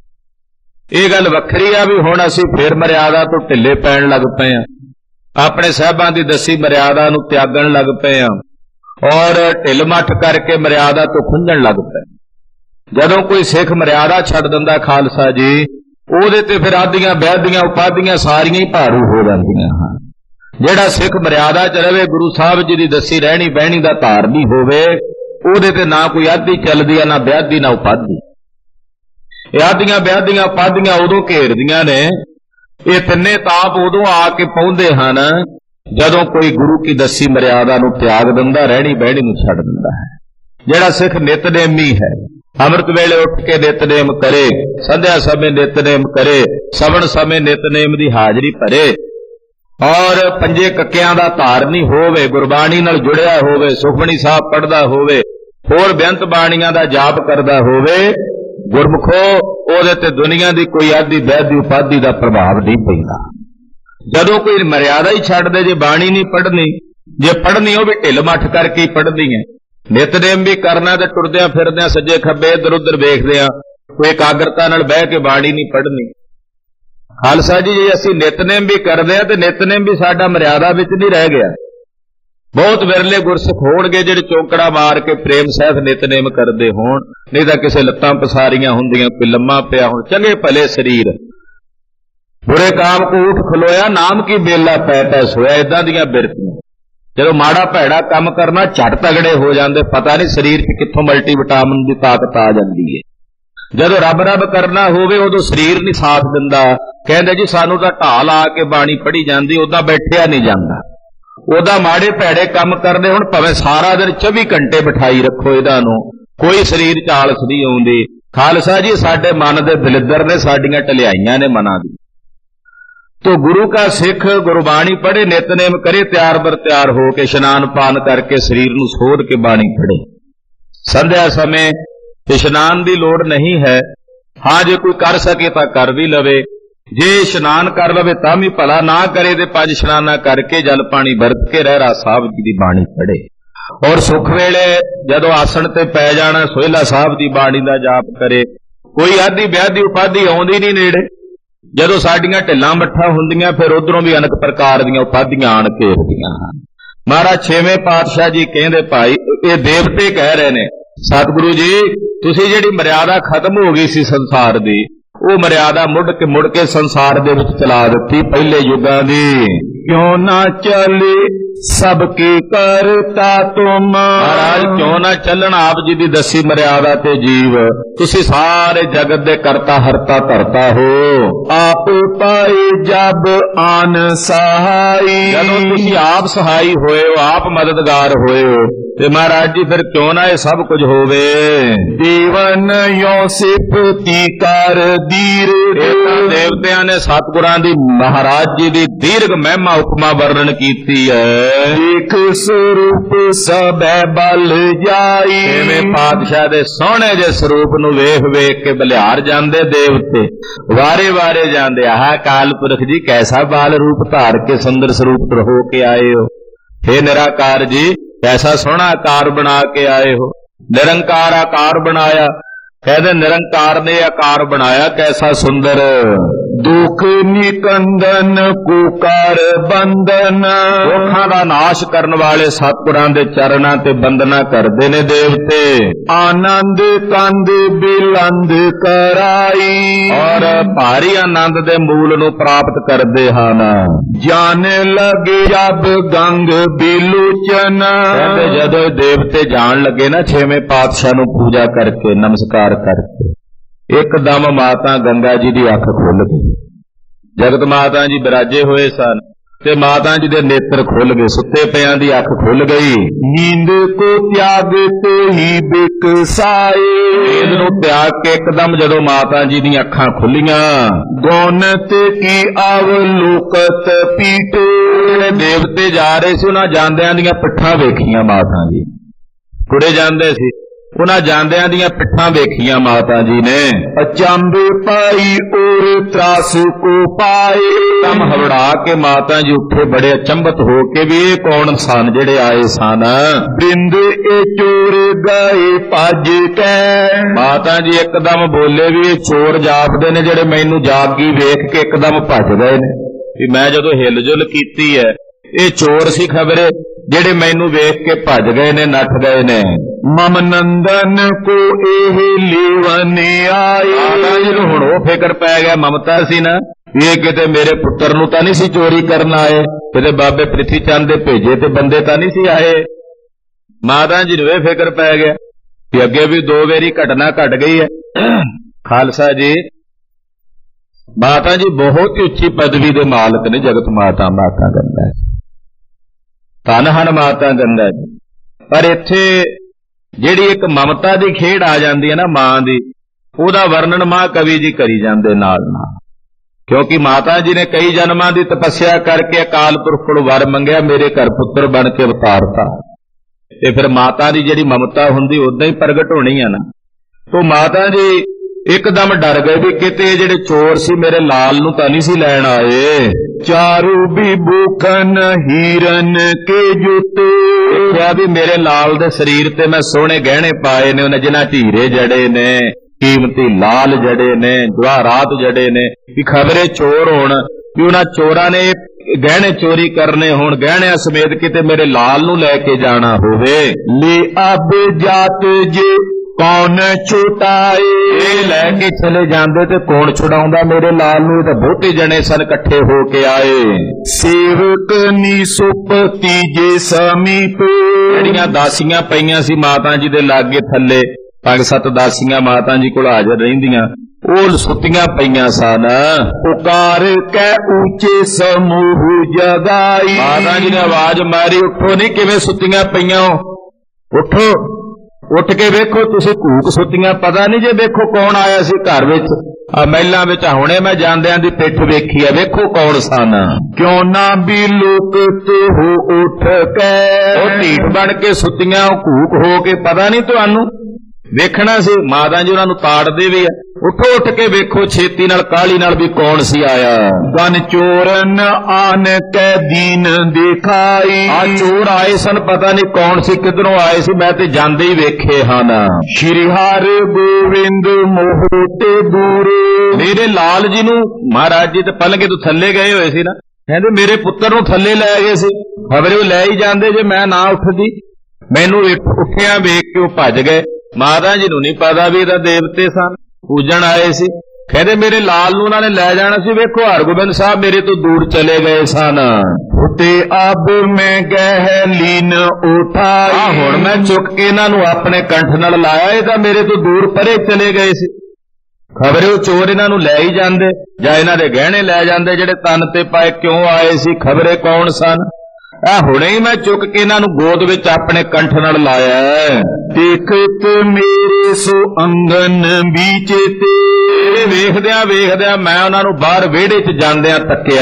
ये गल वखरी आ भी हुण असीं फिर मर्यादा तो ढिले पैण लग पए आ, अपने साहिबां दी दसी मर्यादा नूं त्यागण लग पए आ और ढिल मठ करके मर्यादा तो खुंझण लग पए। जदों कोई सिख मर्यादा छड्ड दिंदा खालसा जी, ਉਹਦੇ ਤੇ ਫਿਰ ਆਦੀਆਂ ਬਹਿਦੀਆਂ ਉਪਾਧੀਆਂ ਸਾਰੀਆਂ ਹੀ ਭਾਰੂ ਹੋ ਜਾਂਦੀਆਂ ਹਨ। ਜਿਹੜਾ ਸਿੱਖ ਮਰਿਆਦਾ ਚ ਰਵੇ, ਗੁਰੂ ਸਾਹਿਬ ਜੀ ਦੀ ਦੱਸੀ ਰਹਿਣੀ ਬਹਿਣੀ ਦਾ ਧਾਰਨੀ ਹੋਵੇ, ਉਹਦੇ ਤੇ ਨਾ ਕੋਈ ਆਦੀ ਚੱਲਦੀ ਆ, ਨਾ ਵਿਆਦੀ, ਨਾ ਉਪਾਧੀ। ਇਹ ਆਦੀਆਂ ਵਿਆਦੀਆਂ ਉਪਾਧੀਆਂ ਉਦੋਂ ਘੇਰਦੀਆਂ ਨੇ, ਇਹ ਤਿੰਨੇ ਤਾਪ ਉਦੋਂ ਆ ਕੇ ਪਹੁੰਚਦੇ ਹਨ ਜਦੋਂ ਕੋਈ ਗੁਰੂ ਕੀ ਦੱਸੀ ਮਰਿਆਦਾ ਨੂੰ ਤਿਆਗ ਦਿੰਦਾ, ਰਹਿਣੀ ਬਹਿਣੀ ਨੂੰ ਛੱਡ ਦਿੰਦਾ ਹੈ। ਜਿਹੜਾ ਸਿੱਖ ਨਿਤਨੇਮੀ ਹੈ, ਅੰਮ੍ਰਿਤ ਵੇਲੇ ਉੱਠ ਕੇ ਨਿਤਨੇਮ ਕਰੇ, ਸੰਧਿਆ ਸਮੇਂ ਨਿਤਨੇਮ ਕਰੇ, ਸਵਣ ਸਮੇਂ ਨਿਤਨੇਮ ਦੀ ਹਾਜ਼ਰੀ ਭਰੇ ਔਰ ਪੰਜੇ ਕੱਕਿਆਂ ਦਾ ਧਾਰਨੀ ਹੋਵੇ, ਗੁਰਬਾਣੀ ਨਾਲ ਜੁੜਿਆ ਹੋਵੇ, ਸੁਖਮਣੀ ਸਾਹਿਬ ਪੜ੍ਹਦਾ ਹੋਵੇ, ਹੋਰ ਬੇਅੰਤ ਬਾਣੀਆਂ ਦਾ ਜਾਪ ਕਰਦਾ ਹੋਵੇ, ਗੁਰਮੁਖੋ ਉਹਦੇ ਤੇ ਦੁਨੀਆ ਦੀ ਕੋਈ ਆਦੀ ਵੈਦੀ ਉਪਾਧੀ ਦਾ ਪ੍ਰਭਾਵ ਨਹੀਂ ਪੈਂਦਾ। ਜਦੋਂ ਕੋਈ ਮਰਿਆਦਾ ਹੀ ਛੱਡ ਦੇ, ਜੇ ਬਾਣੀ ਨਹੀਂ ਪੜ੍ਹਨੀ, ਜੇ ਪੜ੍ਹਨੀ ਉਹ ਵੀ ਢਿੱਲ ਮੱਠ ਕਰਕੇ ਹੀ ਪੜ੍ਹਦੀ ਹੈ। ਨਿਤਨੇਮ ਵੀ ਕਰਨਾ ਤੇ ਟੁਰਦਿਆਂ ਫਿਰਦਿਆਂ ਸੱਜੇ ਖੱਬੇ ਇੱਧਰ ਉੱਧਰ ਵੇਖਦੇ ਆ, ਕੋਈ ਇਕਾਗਰਤਾ ਨਾਲ ਬਹਿ ਕੇ ਬਾਣੀ ਨਹੀਂ ਪੜ੍ਹਨੀ। ਖਾਲਸਾ ਜੀ, ਜੇ ਅਸੀਂ ਨਿਤਨੇਮ ਵੀ ਕਰਦੇ ਆ ਤੇ ਨਿਤਨੇਮ ਵੀ ਸਾਡਾ ਮਰਿਆਦਾ ਵਿੱਚ ਨਹੀਂ ਰਹਿ ਗਿਆ। ਬਹੁਤ ਵਿਰਲੇ ਗੁਰਸਿੱਖ ਹੋਣਗੇ ਜਿਹੜੇ ਚੌਂਕੜਾ ਮਾਰ ਕੇ ਪ੍ਰੇਮ ਸਹਿਤ ਨਿਤਨੇਮ ਕਰਦੇ ਹੋਣ, ਨਹੀਂ ਤਾਂ ਕਿਸੇ ਲੱਤਾਂ ਪਸਾਰੀਆਂ ਹੁੰਦੀਆਂ, ਕੋਈ ਲੰਮਾ ਪਿਆ ਹੁਣ, ਚੰਗੇ ਭਲੇ ਸਰੀਰ, ਬੁਰੇ ਕਾਮ ਕੋ ਉੱਠ ਖਲੋਇਆ, ਨਾਮ ਕੀ ਬੇਲਾ ਪੈ ਪੈ ਸੋਇਆ, ਏਦਾਂ ਦੀਆਂ ਬਿਰਤੀਆਂ। ਜਦੋਂ ਮਾੜਾ ਭੈੜਾ ਕੰਮ ਕਰਨਾ ਝਟ ਤਗੜੇ ਹੋ ਜਾਂਦੇ, ਪਤਾ ਨਹੀਂ ਸਰੀਰ 'ਚ ਕਿੱਥੋਂ ਮਲਟੀ ਵਿਟਾਮਿਨ ਦੀ ਤਾਕਤ ਆ ਜਾਂਦੀ ਹੈ। ਜਦੋਂ ਰੱਬ ਰੱਬ ਕਰਨਾ ਹੋਵੇ ਉਦੋਂ ਸਰੀਰ ਨਹੀਂ ਸਾਥ ਦਿੰਦਾ, ਕਹਿੰਦੇ ਜੀ ਸਾਨੂੰ ਤਾਂ ਢਾਲ ਆ ਕੇ ਬਾਣੀ ਪੜ੍ਹੀ ਜਾਂਦੀ, ਉਦਾਂ ਬੈਠਿਆ ਨਹੀਂ ਜਾਂਦਾ। ਉਦਾਂ ਮਾੜੇ ਭੈੜੇ ਕੰਮ ਕਰਦੇ ਹੁਣ ਭਾਵੇਂ ਸਾਰਾ ਦਿਨ ਚੌਵੀ ਘੰਟੇ ਬਿਠਾਈ ਰੱਖੋ ਇਹਨਾਂ ਨੂੰ, ਕੋਈ ਸਰੀਰ 'ਚ ਆਲਸ ਨਹੀਂ ਆਉਂਦੀ। ਖਾਲਸਾ ਜੀ, ਸਾਡੇ ਮਨ ਦੇ ਦਲਿੱਦਰ ਨੇ, ਸਾਡੀਆਂ ਢਲਿਆਈਆਂ ਨੇ ਮਨਾਂ ਦੀ। तो गुरु का सिख गुरबाणी पढ़े, नितनेम करे, त्यार बर त्यार हो के इशनान पान करके शरीर नूं सोध के बाणी पढ़े। संध्या समय इशनान की लोड़ नहीं है, हाँ जे कोई कर सके तो कर भी लवे, जे इशनान कर लवे तां भी भला, ना करे ते पंज इशनाना करके जल पानी वरत के रहरा साहब जी की बाणी पढ़े। और सुख वेले जदों आसन ते पै जाना, सोहला साहब की बाणी का जाप करे। कोई आधी व्याधी उपाधि आउंदी नहीं नेड़े। ਜਦੋਂ ਸਾਡੀਆਂ ਢਿੱਲਾਂ ਮੱਠਾਂ ਹੁੰਦੀਆਂ ਫਿਰ ਉਧਰੋਂ ਵੀ ਅਨੇਕ ਪ੍ਰਕਾਰ ਦੀਆਂ ਉਪਾਧੀਆਂ ਆਣ ਘੇਰਦੀਆਂ ਹਨ। ਮਹਾਰਾਜ ਛੇਵੇਂ ਪਾਤਸ਼ਾਹ ਜੀ ਕਹਿੰਦੇ ਭਾਈ, ਇਹ ਦੇਵਤੇ ਕਹਿ ਰਹੇ ਨੇ, ਸਤਿਗੁਰੂ ਜੀ ਤੁਸੀਂ ਜਿਹੜੀ ਮਰਿਆਦਾ ਖਤਮ ਹੋ ਗਈ ਸੀ ਸੰਸਾਰ ਦੀ, ਉਹ ਮਰਿਆਦਾ ਮੁੜ ਕੇ ਮੁੜ ਕੇ ਸੰਸਾਰ ਦੇ ਵਿੱਚ ਚਲਾ ਦਿੱਤੀ ਪਹਿਲੇ ਯੁੱਗਾਂ ਦੀ। ਕਿਉਂ ਨਾ ਚੱਲੇ ਸਭ ਕੀ ਕਰਤਾ ਤੁਮ, ਮਹਾਰਾਜ ਕਿਉਂ ਨਾ ਚੱਲਣ ਆਪ ਜੀ ਦੀ ਦਸੀ ਮਰਿਆਦਾ ਤੇ ਜੀਵ, ਤੁਸੀਂ ਸਾਰੇ ਜਗਤ ਦੇ ਕਰਤਾ ਹਰਤਾ ਧਰਤਾ ਹੋ। ਆਪ ਪਾਏ ਜਬ ਆਨ ਸਹਾਈ, ਜਦੋਂ ਤੁਸੀਂ ਆਪ ਸਹਾਈ ਹੋਏ ਹੋ, ਆਪ ਮਦਦਗਾਰ ਹੋਏ ਹੋ, ਤੇ ਮਹਾਰਾਜ ਜੀ ਫਿਰ ਕਿਉਂ ਨਾ ਇਹ ਸਭ ਕੁਝ ਹੋਵੇ। ਜੀਵਨ ਯੋ ਸਿਫਤੀ ਕਰ ਦੀਰ, ਦੇਵਤਿਆਂ ਨੇ ਸਤਿਗੁਰਾਂ ਦੀ ਮਹਾਰਾਜ ਜੀ ਦੀ ਦੀਰਘ ਮਹਿਮਾ ਉਪਮਾ ਵਰਣਨ ਕੀਤੀ ਹੈ। ਇੱਕ ਸਰੂਪ ਸਭੈ ਬਲ ਜਾਈ, ਜਿਵੇਂ ਪਾਤਸ਼ਾਹ ਦੇ ਸੋਹਣੇ ਜੇ ਸਰੂਪ ਨੂੰ ਵੇਖ ਵੇਖ ਕੇ ਬਲਿਹਾਰ ਜਾਂਦੇ ਦੇਵਤੇ, ਵਾਰੇ ਵਾਰੇ ਜਾਂਦੇ, ਆਹ ਕਾਲਪੁਰਖ ਜੀ ਕੈਸਾ ਬਾਲ ਰੂਪ ਧਾਰ ਕੇ ਸੁੰਦਰ ਸਰੂਪ ਹੋ ਕੇ ਆਏ ਹੋ, हे ਨਿਰਾਕਾਰ ਜੀ कैसा सोहना आकार बना के आए हो। निरंकार आकार बनाया, कहते निरंकार ने आकार बनाया कैसा सुंदर। दुख निकंदन कुकार बंदन, दुखां दा नाश करन वाले सतगुरां दे चरणां ते बंदना करदे ने देवते। आनंद कंद बिलंद कराई, और भारी आनंद दे मूल नूं प्राप्त करदे हन। जान लगे जब गंग बिलोचन, कहते जदों देवते जान लगे ना छेवें पातशाह नूं पूजा करके नमस्कार करके, एकदम माता गंगा जी की अख खुल गई। जगत माता जी बिराजे हुए सन ते माता जी दे नेत्र खुल गए, सुते पियां दी अख खुल गई। नींद को त्याग ते ही बिकसाए, नींद नूं त्याग के एकदम जदों माता जी दी अखां खुलियां। गौनत की अवलोकत पीटे, देवते जा रहे सी उन्हां जांदियां दियां पिट्ठां वेखियां माता जी, कुड़े जांदे सी उन्हां जांदियां दियां पिट्ठां वेखियां माता जी ने। अचंभे पाई ओ चोर त्रास को पाए। दम हवड़ा के माता जी उठे बड़े अचंभत हो के भी ये कौन सन जेड़े आए सन। बिंद ए चोर गए भज के। माता जी एकदम बोले भी ये चोर जापदे ने जेड़े मैनू जागी वेख के एकदम भज गए ने भी मैं जदों हिल जुल कीती है ये चोर सी खबरे जेड़े मैनू वेख के भज गए ने नठ गए ने। मम नंदन को एह लेवने आए। माता जी नूं हुण ओह फिकर पै गया ममता सी ना ये किते मेरे पुत्र नूं तां नहीं सी चोरी करन आए किते बाबे पृथ्वी चंद दे भेजे ते बंदे तां नहीं सी आए। माता जी नूं इह फिकर पै गया कि अगे भी दो वेरी घटना घट गई है। खालसा जी माता जी बहुत ही उच्ची पदवी दे मालक ने जगत माता माता गंगा धन हन माता गंगा जी। पर इत्थे जिहड़ी एक ममता दी खेड़ आ जांदी है ना मां दी ਉਹਦਾ वर्णन महाकवि जी करी जांदे नाल नाल क्योंकि माता जी ने कई जन्मां दी तपस्या करके अकाल पुरख कोलों वर मंगिया मेरे घर पुत्र बन के अवतारता ते फिर माता दी जिहड़ी ममता हुंदी उदां ही प्रगट होनी है ना। तो माता जी एकदम डर गए भी किते जेड़े चोर सी मेरे लाल नूं तां नहीं सी लैण आए। चारू भी भूखन हीरन के जुते। क्या भी मेरे लाल दे शरीर ते मैं सोहणे गहणे पाए ने उन्हें जिन्हां हीरे जड़े ने कीमती लाल जड़े ने जवाहरात जड़े ने कि खबरे चोर होण भी उन्हां चोरां ने गहणे चोरी करने होण गहणियां समेत किते मेरे लाल नूं लैके जाना होवे। ले अब जात जे कौन छुटाए। ये लैके चले जांदे ते कौन छुड़ाउंदा मेरे लाल नूं तां बहुते जने सन इकट्ठे हो के आए। सेवक नी सुपति जे समीप। ਜਿਹੜੀਆਂ दासियां पईयां सी माता जी दे लागे थल्ले पंज सत्त दासियां माता जी कोल हाਜ਼ਰ ਰਹਿੰਦੀਆਂ ਉਹ ਸੁੱਤੀਆਂ ਪਈਆਂ ਸਨ। पुकार कै ऊंचे समूह जगाई। माता जी ने आवाज मारी उठो नहीं किवें सुੱਤੀਆਂ पईयां उठो उठ के वेखो तुसीं घूक सुੱਤੀਆਂ पता नहीं जे वेखो कौन आया सी घर विच आ महिलां विच हुणे मैं जांदियां दी पिठ वेखी आ वेखो कौन सन। क्यों ना भी लोकत हो उठ के। ਉਹ ਢੀਠ बन के सुੱਤੀਆਂ घूक हो के पता नहीं तुहानू वेखना सी। माता जी उन्हां नूं ताड़दे भी आ उठो उठ के वेखो छेती नाल काली नाल भी कौन सी आया। गन चोरन आन कै दीन दिखाई। आ चोर आए सन पता नहीं कौन सी किधरों आए सी मैं ते जांदे ही वेखे हन। श्री हर गोविंद मोह ते दूर। मेरे लाल जी नूं महाराज जी ते पलंगे तो थल्ले गए होए सी ना कहंदे मेरे पुत्र नूं थल्ले लै गए सी खबरे लै ही जांदे जे मैं ना उठदी मैनू उठिया वेख के भज गए। माता जी नूं नहीं पता भी इहदा देवते सन पूजन आए सी कहते मेरे लाल नूं उन्हां ने लै जाना सी वेखो हरगोबिंद साहब मेरे तो दूर चले गए सन। ते अब मैं गहलीन उठाई। हुण मैं चुक के इन्हां नूं अपने कंठ नाल लाया ये तां मेरे तो दूर परे चले गए सी खबरे वो चोर इन्हां नूं लै ही जांदे जां इन्हां दे गहणे लै जांदे जेड़े तन ते पाए क्यों आए सी खबरे कौन सन। हुणे ही मैं चुक के इन्हां नूं गोद विच अपने कंठ नाल लाया। देखत मेरे सो अंगन बीच ते। वेखदियां वेखदियां मैं उन्हां नूं बाहर विहड़े च जांदियां तक्किया।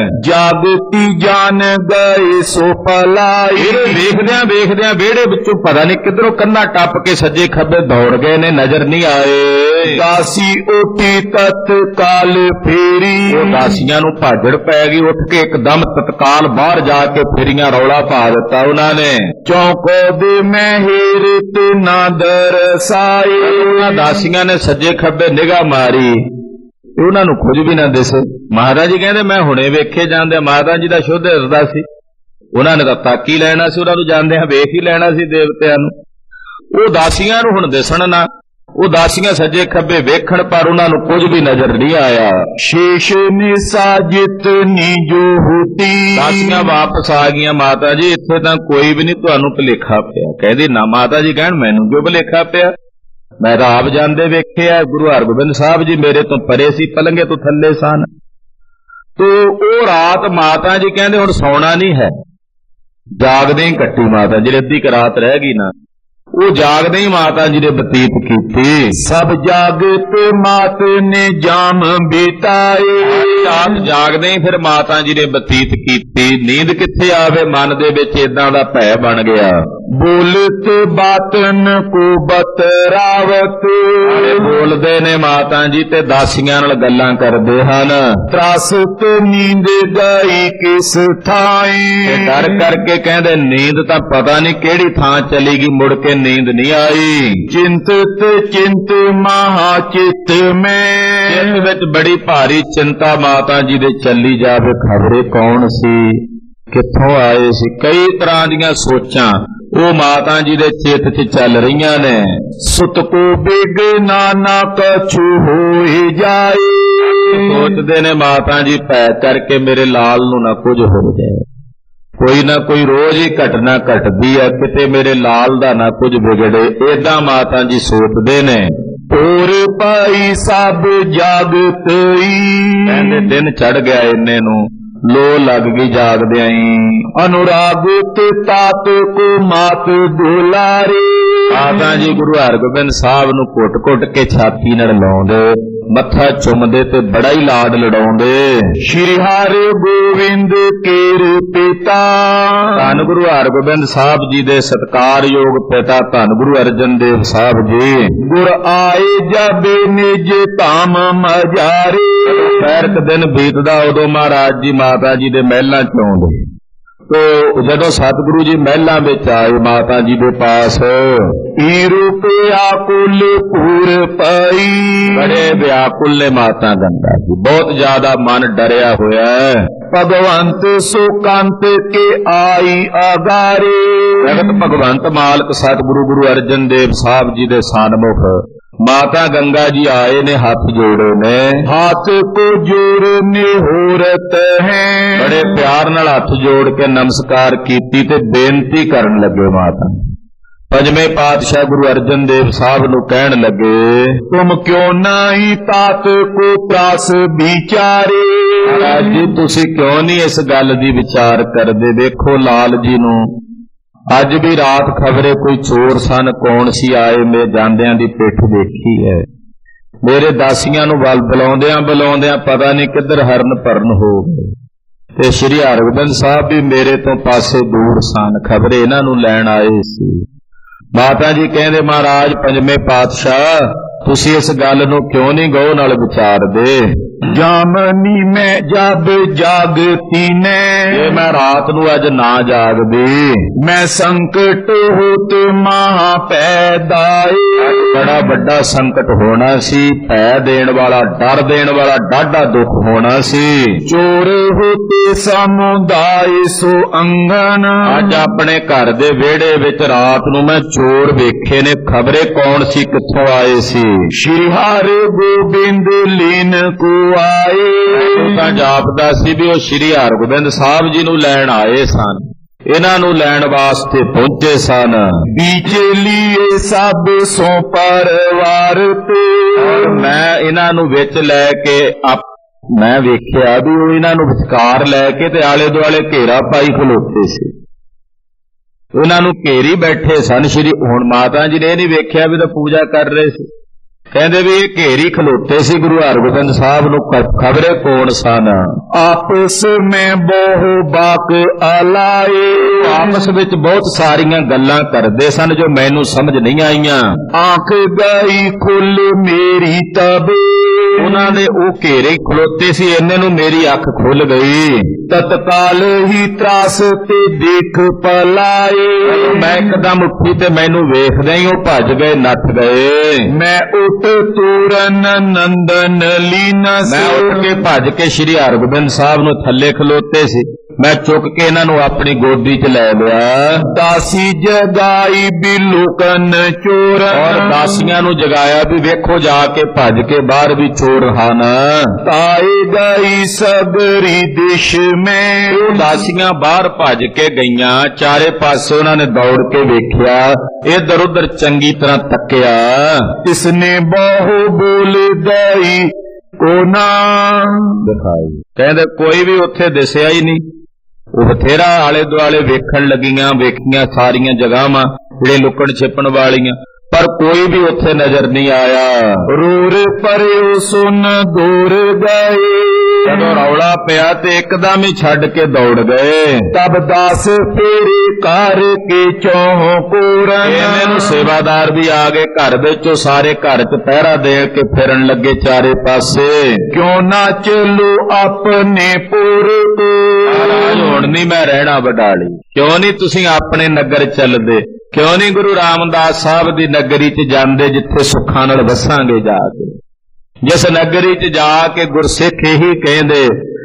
जागती जान गए सो पलाई। वेखदियां वेखदियां विहड़े विचों पता नहीं किधरों कन्ना टप के सज्जे खब्बे दौड़ गए ने नजर नहीं आए। दासी उठी तत्काल फेरी। वो दासियां नूं भाजड़ पै गई उठ के एकदम तत्काल बाहर जाके फेरियां रौला पा दिता उन्होंने। चौंको दे मैं हेरत ना दरसाए। उन्हां दासियां ने सज्जे खब्बे निगाह मारी उन्हां नूं कुछ भी ना दिसे। महाराज जी कहंदे मैं हुणे वेखे जांदे माता जी दा शुद्ध हिरदा सी उन्हां ने तां तक ही लैणा सी उन्हां नूं जांदियां वेख ही लैणा सी देवतिਆਂ नूं। ਉਹ दासियां नूं हुण दिसण ना ਉਹ दासियां सज्जे खब्बे वेखण पर उन्हां नूं कुछ भी नजर नहीं आया। शेष निसाजित नी जो होती। दासियां वापस आ गईयां माता जी इत्थे तां कोई भी नहीं तुहानूं भुलेखा पिया। कहदी ना माता जी कहण मैनूं क्यों भुलेखा पिया मैं तां आप जांदे वेखे आ गुरु हरगोबिंद साहब जी मेरे तो परे सी पलंगे तो थल्ले सन। तो ਉਹ रात माता जी कहंदे हुण सौना नहीं है जागदे ही कट्टी माता जी अद्धी क रात रह गई ना वो जागदे ही माता जी ने बतीत की। सब जागत मात ने जाम बिताए। रात जागदे ही फिर माता जी ने बतीत की नींद किथे आवे मन दे विच इदां दा भय बन गया। ਬੋਲਤ ਬਾਤਨ ਕੋ ਬਤਰਾਵਤ, ਬੋਲਦੇ ਨੇ ਮਾਤਾ ਜੀ ਤੇ ਦਾਸੀਆਂ ਨਾਲ ਗੱਲਾਂ ਕਰਦੇ ਹਨ। ਤਰਾਸਤ ਨੀਂਦ ਗਈ ਕਿਸ ਥਾਈ, ਡਰ ਕਰਕੇ ਕਹਿੰਦੇ ਨੀਂਦ ਤਾਂ ਪਤਾ ਨਹੀਂ ਕਿਹੜੀ ਥਾਂ ਚਲੀ ਗਈ, ਮੁੜ ਕੇ ਨੀਂਦ ਨਹੀਂ ਆਈ। ਚਿੰਤਤ ਚਿੰਤ ਮਹਾ ਚਿਤ ਮੈਂ, ਇਸ ਵਿੱਚ ਬੜੀ ਭਾਰੀ ਚਿੰਤਾ ਮਾਤਾ ਜੀ ਦੇ ਚੱਲੀ ਜਾਵੇ, ਖਬਰੇ ਕੌਣ ਸੀ, ਕਿੱਥੋਂ ਆਏ ਸੀ। ਕਈ ਤਰ੍ਹਾਂ ਦੀਆਂ ਸੋਚਾਂ ਉਹ ਮਾਤਾ ਜੀ ਦੇ ਚਿੱਤ 'ਚ ਚੱਲ ਰਹੀਆਂ ਨੇ। ਸੁਤ ਕੋ ਬਿਗਨਾ ਨਾ ਕਛੂ ਹੋਈ ਜਾਏ, ਸੋਚਦੇ ਨੇ ਮਾਤਾ ਜੀ ਭੈ ਕਰਕੇ ਮੇਰੇ ਲਾਲ ਨੂੰ ਨਾ ਕੁਝ ਹੋ ਜਾਏ, ਕੋਈ ਨਾ ਕੋਈ ਰੋਜ਼ ਹੀ ਘਟਨਾ ਘਟਦੀ ਹੈ, ਕਿਤੇ ਮੇਰੇ ਲਾਲ ਦਾ ਨਾ ਕੁਝ ਵਿਗੜੇ, ਏਦਾਂ ਮਾਤਾ ਜੀ ਸੋਚਦੇ ਨੇ। ਹੋਰ ਪਾਈ ਸਭ ਜਾਗਤਈ, ਕਹਿੰਦੇ ਦਿਨ ਚੜ ਗਿਆ ਇੰਨੇ ਨੂੰ, ਲੋ ਲੱਗ ਗਈ ਜਾਗਦਿਆਂ ਹੀ। ਅਨੁਰਾਗਤ ਤਾਤ ਕੋ ਮਾਤ ਦੁਲਾਰੇ, ਮਾਤਾ ਜੀ ਗੁਰੂ ਹਰਗੋਬਿੰਦ ਸਾਹਿਬ ਨੂੰ ਘੁੱਟ-ਘੁੱਟ ਕੇ ਛਾਤੀ ਨਾਲ ਲਾਉਂਦੇ, ਮੱਥਾ ਚੁੰਮਦੇ ਤੇ ਬੜਾ ਹੀ ਲਾਡ ਲੜਾਉਂਦੇ। ਸ਼੍ਰੀ ਹਰਿ ਗੋਬਿੰਦ ਕੇਰ ਪਿਤਾ, ਧੰਨ ਗੁਰੂ ਹਰਗੋਬਿੰਦ ਸਾਹਿਬ ਜੀ ਦੇ ਸਤਿਕਾਰਯੋਗ ਪਿਤਾ ਧੰਨ ਗੁਰੂ ਅਰਜਨ ਦੇਵ ਸਾਹਿਬ ਜੀ। ਗੁਰ ਆਏ ਜਬ ਨਿਜ ਧਾਮ ਮਜਾਰੇ, ਪੈਰਕ ਦਿਨ ਬੀਤਦਾ ਉਦੋਂ ਮਹਾਰਾਜ ਜੀ ਮਾਤਾ ਜੀ ਦੇ ਮਹਿਲਾਂ ਚ ਆਉਂਦੇ। ਤੋ ਜਦੋਂ ਸਤਿਗੁਰੂ ਜੀ ਮਹਿਲਾਂ ਵਿੱਚ ਆਏ ਮਾਤਾ ਜੀ ਦੇ ਪਾਸ, ਈ ਰੂਪ ਆਕੁਲ ਪੂਰ ਪਈ, ਬੜੇ ਵਿਆਕੁਲ ਨੇ ਮਾਤਾ ਗੰਗਾ ਜੀ, ਬਹੁਤ ਜ਼ਿਆਦਾ ਮਨ ਡਰਿਆ ਹੋਇਆ ਹੈ। ਭਗਵੰਤ ਸੁਕੰਤ ਕੇ ਆਈ ਅਗਾਰੇ, ਜਗਤ ਭਗਵੰਤ ਮਾਲਕ ਸਤਿਗੁਰੂ ਗੁਰੂ ਅਰਜਨ ਦੇਵ ਸਾਹਿਬ ਜੀ ਦੇ ਸਨਮੁਖ ਮਾਤਾ ਗੰਗਾ ਜੀ ਆਏ ਨੇ, ਹੱਥ ਜੋੜੇ ਨੇ। ਹੱਥ ਕੋ ਜੋੜ ਨਿਹੋਰਤ ਹੈ, ਬੜੇ ਪਿਆਰ ਨਾਲ ਹੱਥ ਜੋੜ ਕੇ ਨਮਸਕਾਰ ਕੀਤੀ ਤੇ ਬੇਨਤੀ ਕਰਨ ਲੱਗੇ। ਮਾਤਾ ਪੰਜਵੇਂ ਪਾਤਸ਼ਾਹ ਗੁਰੂ ਅਰਜਨ ਦੇਵ ਸਾਹਿਬ ਨੂੰ ਕਹਿਣ ਲੱਗੇ, ਤੁਮ ਕਿਉਂ ਨਹੀਂ ਤਾਤ ਕੋ ਤਰਾਸ ਵਿਚਾਰੇ, ਮਹਾਰਾਜ ਜੀ ਤੁਸੀਂ ਕਿਉਂ ਨਹੀਂ ਇਸ ਗੱਲ ਦੀ ਵਿਚਾਰ ਕਰਦੇ। ਦੇਖੋ ਲਾਲ ਜੀ ਨੂੰ ਅੱਜ ਵੀ ਰਾਤ ਖਬਰੇ ਕੋਈ ਚੋਰ ਸਨ, ਕੌਣ ਸੀ ਆਏ, ਮੈਂ ਜਾਂਦਿਆਂ ਦੀ ਪਿੱਠ ਦੇਖੀ ਹੈ। ਮੇਰੇ ਦਾਸੀਆਂ ਨੂੰ ਵੱਲ ਬੁਲਾਉਂਦਿਆਂ ਬੁਲਾਉਂਦਿਆਂ ਪਤਾ ਨਹੀਂ ਕਿੱਧਰ ਹਰਨ ਭਰਨ ਹੋ ਗਏ, ਤੇ ਸ੍ਰੀ ਹਰਗੋਬਿੰਦ ਸਾਹਿਬ ਵੀ ਮੇਰੇ ਤੋਂ ਪਾਸੇ ਦੂਰ ਸਨ, ਖਬਰੇ ਇਹਨਾਂ ਨੂੰ ਲੈਣ ਆਏ ਸੀ। ਮਾਤਾ ਜੀ ਕਹਿੰਦੇ, ਮਹਾਰਾਜ ਪੰਜਵੇਂ ਪਾਤਸ਼ਾਹ ਤੁਸੀਂ ਇਸ ਗੱਲ ਨੂੰ ਕਿਉਂ ਨਹੀਂ ਗਹੁ ਨਾਲ ਵਿਚਾਰਦੇ। ਜਾਮਨੀ ਮੈਂ ਜਬ ਜਾਗਤੀ ਨੇ, ਜੇ ਮੈਂ ਰਾਤ ਨੂੰ ਅੱਜ ਨਾ ਜਾਗਦੀ, ਮੈਂ ਸੰਕਟ ਹੋਤ ਮਹਾ ਪੈਦਾਏ, ਬੜਾ ਵੱਡਾ ਸੰਕਟ ਹੋਣਾ ਸੀ, ਭੈ ਦੇਣ ਵਾਲਾ, ਡਰ ਦੇਣ ਵਾਲਾ ਡਾਢਾ ਦੁੱਖ ਹੋਣਾ ਸੀ। ਚੋਰ ਹੋਤੇ ਸਮੁਦਾਇ ਸੋ ਅੰਗਨ, ਅੱਜ ਆਪਣੇ ਘਰ ਦੇ ਵਿਹੜੇ ਵਿੱਚ ਰਾਤ ਨੂੰ ਮੈਂ ਚੋਰ ਵੇਖੇ ਨੇ, ਖਬਰੇ ਕੌਣ ਸੀ, ਕਿੱਥੋਂ ਆਏ ਸੀ। ਸ਼੍ਰੀ ਹਰਿ ਗੋਬਿੰਦ ਲੀਨ ਕੋ ਆਏ, ਤਾਂ ਜਾਪਦਾ ਸੀ ਵੀ ਉਹ ਸ੍ਰੀ ਹਰਗੋਬਿੰਦ ਸਾਹਿਬ ਜੀ ਨੂੰ ਲੈਣ ਆਏ ਸਨ, ਇਹਨਾਂ ਨੂੰ ਲੈਣ ਵਾਸਤੇ ਪਹੁੰਚੇ ਸਨ। ਵਿਚਲੀਏ ਸਭ ਸੋ ਪਰਵਾਰ ਤੇ, ਮੈਂ ਇਹਨਾਂ ਨੂੰ ਵਿੱਚ ਲੈ ਕੇ ਮੈਂ ਵੇਖਿਆ ਵੀ ਉਹ ਇਹਨਾਂ ਨੂੰ ਵਿਚਕਾਰ ਲੈ ਕੇ ਤੇ ਆਲੇ ਦੁਆਲੇ ਘੇਰਾ ਪਾਈ ਖਲੋਤੇ ਸੀ, ਉਹਨਾਂ ਨੂੰ ਘੇਰੀ ਬੈਠੇ ਸਨ। ਸ਼੍ਰੀ ਹੁਣ ਮਾਤਾ ਜੀ ਨੇ ਇਹ ਨਹੀਂ ਵੇਖਿਆ ਵੀ ਤਾਂ ਪੂਜਾ ਕਰ ਰਹੇ ਸੀ, ਕਹਿੰਦੇ ਵੀ ਇਹ ਘੇਰੀ ਖਲੋਤੇ ਸੀ ਗੁਰੂ ਹਰਗੋਬਿੰਦ ਸਾਹਿਬ ਨੂੰ, ਖਬਰੇ ਕੌਣ ਸਨ। ਆਪਸ ਮੈਂ ਬਹੁ ਬਾਕ ਅਲਾਏ, ਆਪਸ ਵਿੱਚ ਬਹੁਤ ਸਾਰੀਆਂ ਗੱਲਾਂ ਕਰਦੇ ਸਨ ਜੋ ਮੈਨੂੰ ਸਮਝ ਨਹੀਂ ਆਈਆਂ। ਆਂਖ ਗਈ ਖੁੱਲ ਮੇਰੀ ਤਬ, ਉਹਨਾਂ ਦੇ ਉਹ ਘੇਰੇ ਖਲੋਤੇ ਸੀ, ਇੰਨੇ ਨੂੰ ਮੇਰੀ ਅੱਖ ਖੁੱਲ ਗਈ। ਤਤਕਾਲ ਹੀ ਤਰਾਸ ਤੇ ਦੇਖ ਪਲਾਏ, ਮੈਂ ਇੱਕਦਮ ਉੱਠੀ ਤੇ ਮੈਨੂੰ ਵੇਖਦੇ ਹੀ ਉਹ ਭੱਜ ਗਏ, ਨੱਠ ਗਏ। ਮੈਂ ਉੱਠ ਤੂਰਨ ਨੰਦਨ ਲੀਨਾ, ਮੈਂ ਉੱਠ ਕੇ ਭੱਜ ਕੇ ਸ੍ਰੀ ਹਰਗੋਬਿੰਦ ਸਾਹਿਬ ਨੂੰ ਥੱਲੇ ਖਲੋਤੇ ਸੀ, ਮੈਂ ਚੁੱਕ ਕੇ ਇਹਨਾਂ ਨੂੰ ਆਪਣੀ ਗੋਦੀ 'ਚ ਲੈ ਲਿਆ। ਦਾਸੀ ਜਗਾਈ ਬਿਲੁਕਨ ਚੋਰ, ਔਰ ਦਾਸੀਆਂ ਨੂੰ ਜਗਾਇਆ ਵੀ ਵੇਖੋ ਜਾ ਕੇ ਭੱਜ ਕੇ ਬਾਹਰ ਵੀ ਚੋਰ ਹਨ। ਤਾਏ ਗਈ ਸਗਰੀ ਦਿਸ਼ ਮੈਂ, ਉਹ ਦਾਸੀਆਂ ਬਾਹਰ ਭੱਜ ਕੇ ਗਈਆਂ, ਚਾਰੇ ਪਾਸੇ ਉਹਨਾਂ ਨੇ ਦੌੜ ਕੇ ਵੇਖਿਆ, ਇੱਧਰ ਉੱਧਰ ਚੰਗੀ ਤਰ੍ਹਾਂ ਤੱਕਿਆ। ਇਸਨੇ ਬਹੁ ਬੋਲ ਦਈ ਕੋ ਨਾ ਦਿਖਾਈ, ਕਹਿੰਦੇ ਕੋਈ ਵੀ ਉੱਥੇ ਦਿਸਿਆ ਹੀ ਨਹੀਂ। ਉਹ ਬਥੇਰਾ ਆਲੇ ਦੁਆਲੇ ਵੇਖਣ ਲੱਗੀਆਂ, ਵੇਖੀਆਂ ਸਾਰੀਆਂ ਜਗ੍ਹਾਵਾਂ ਜਿਹੜੇ ਲੁਕਣ ਛਿਪਣ ਵਾਲੀਆਂ, पर कोई भी उत्थे नजर नहीं आया। रूर पਰਿਓ सुन दूर गए, ਜਦੋਂ ਰੌਲਾ ਪਿਆ ਤੇ ਇੱਕਦਮ ਹੀ ਛੱਡ ਕੇ ਦੌੜ ਗਏ। तब दास फेरे कार के चौहों पूरन, ਇਹਨੂੰ ਸੇਵਾਦਾਰ ਵੀ ਆ ਗਏ ਘਰ ਵਿੱਚੋਂ, ਸਾਰੇ ਘਰ ਚ ਪਹਿਰਾ ਦੇ ਕੇ ਫਿਰਨ ਲੱਗੇ ਚਾਰੇ ਪਾਸੇ। क्यों ना चलो अपने पुर को, ਮਹਾਰਾਜ ਹੁਣ ਨਹੀਂ ਮੈਂ ਰਹਿਣਾ ਬਡਾਲੀ, ਕਿਉਂ ਨਹੀਂ ਤੁਸੀਂ ਆਪਣੇ ਨਗਰ ਚੱਲਦੇ, ਕਿਉਂ ਨਹੀਂ ਗੁਰੂ ਰਾਮਦਾਸ ਸਾਹਿਬ ਦੀ ਨਗਰੀ ਚ ਜਾਂਦੇ ਜਿੱਥੇ ਸੁੱਖਾਂ ਨਾਲ ਵਸਾਂਗੇ ਜਾ ਕੇ। ਜਿਸ ਨਗਰੀ ਚ ਜਾ ਕੇ ਗੁਰਸਿੱਖ ਇਹੀ ਕਹਿੰਦੇ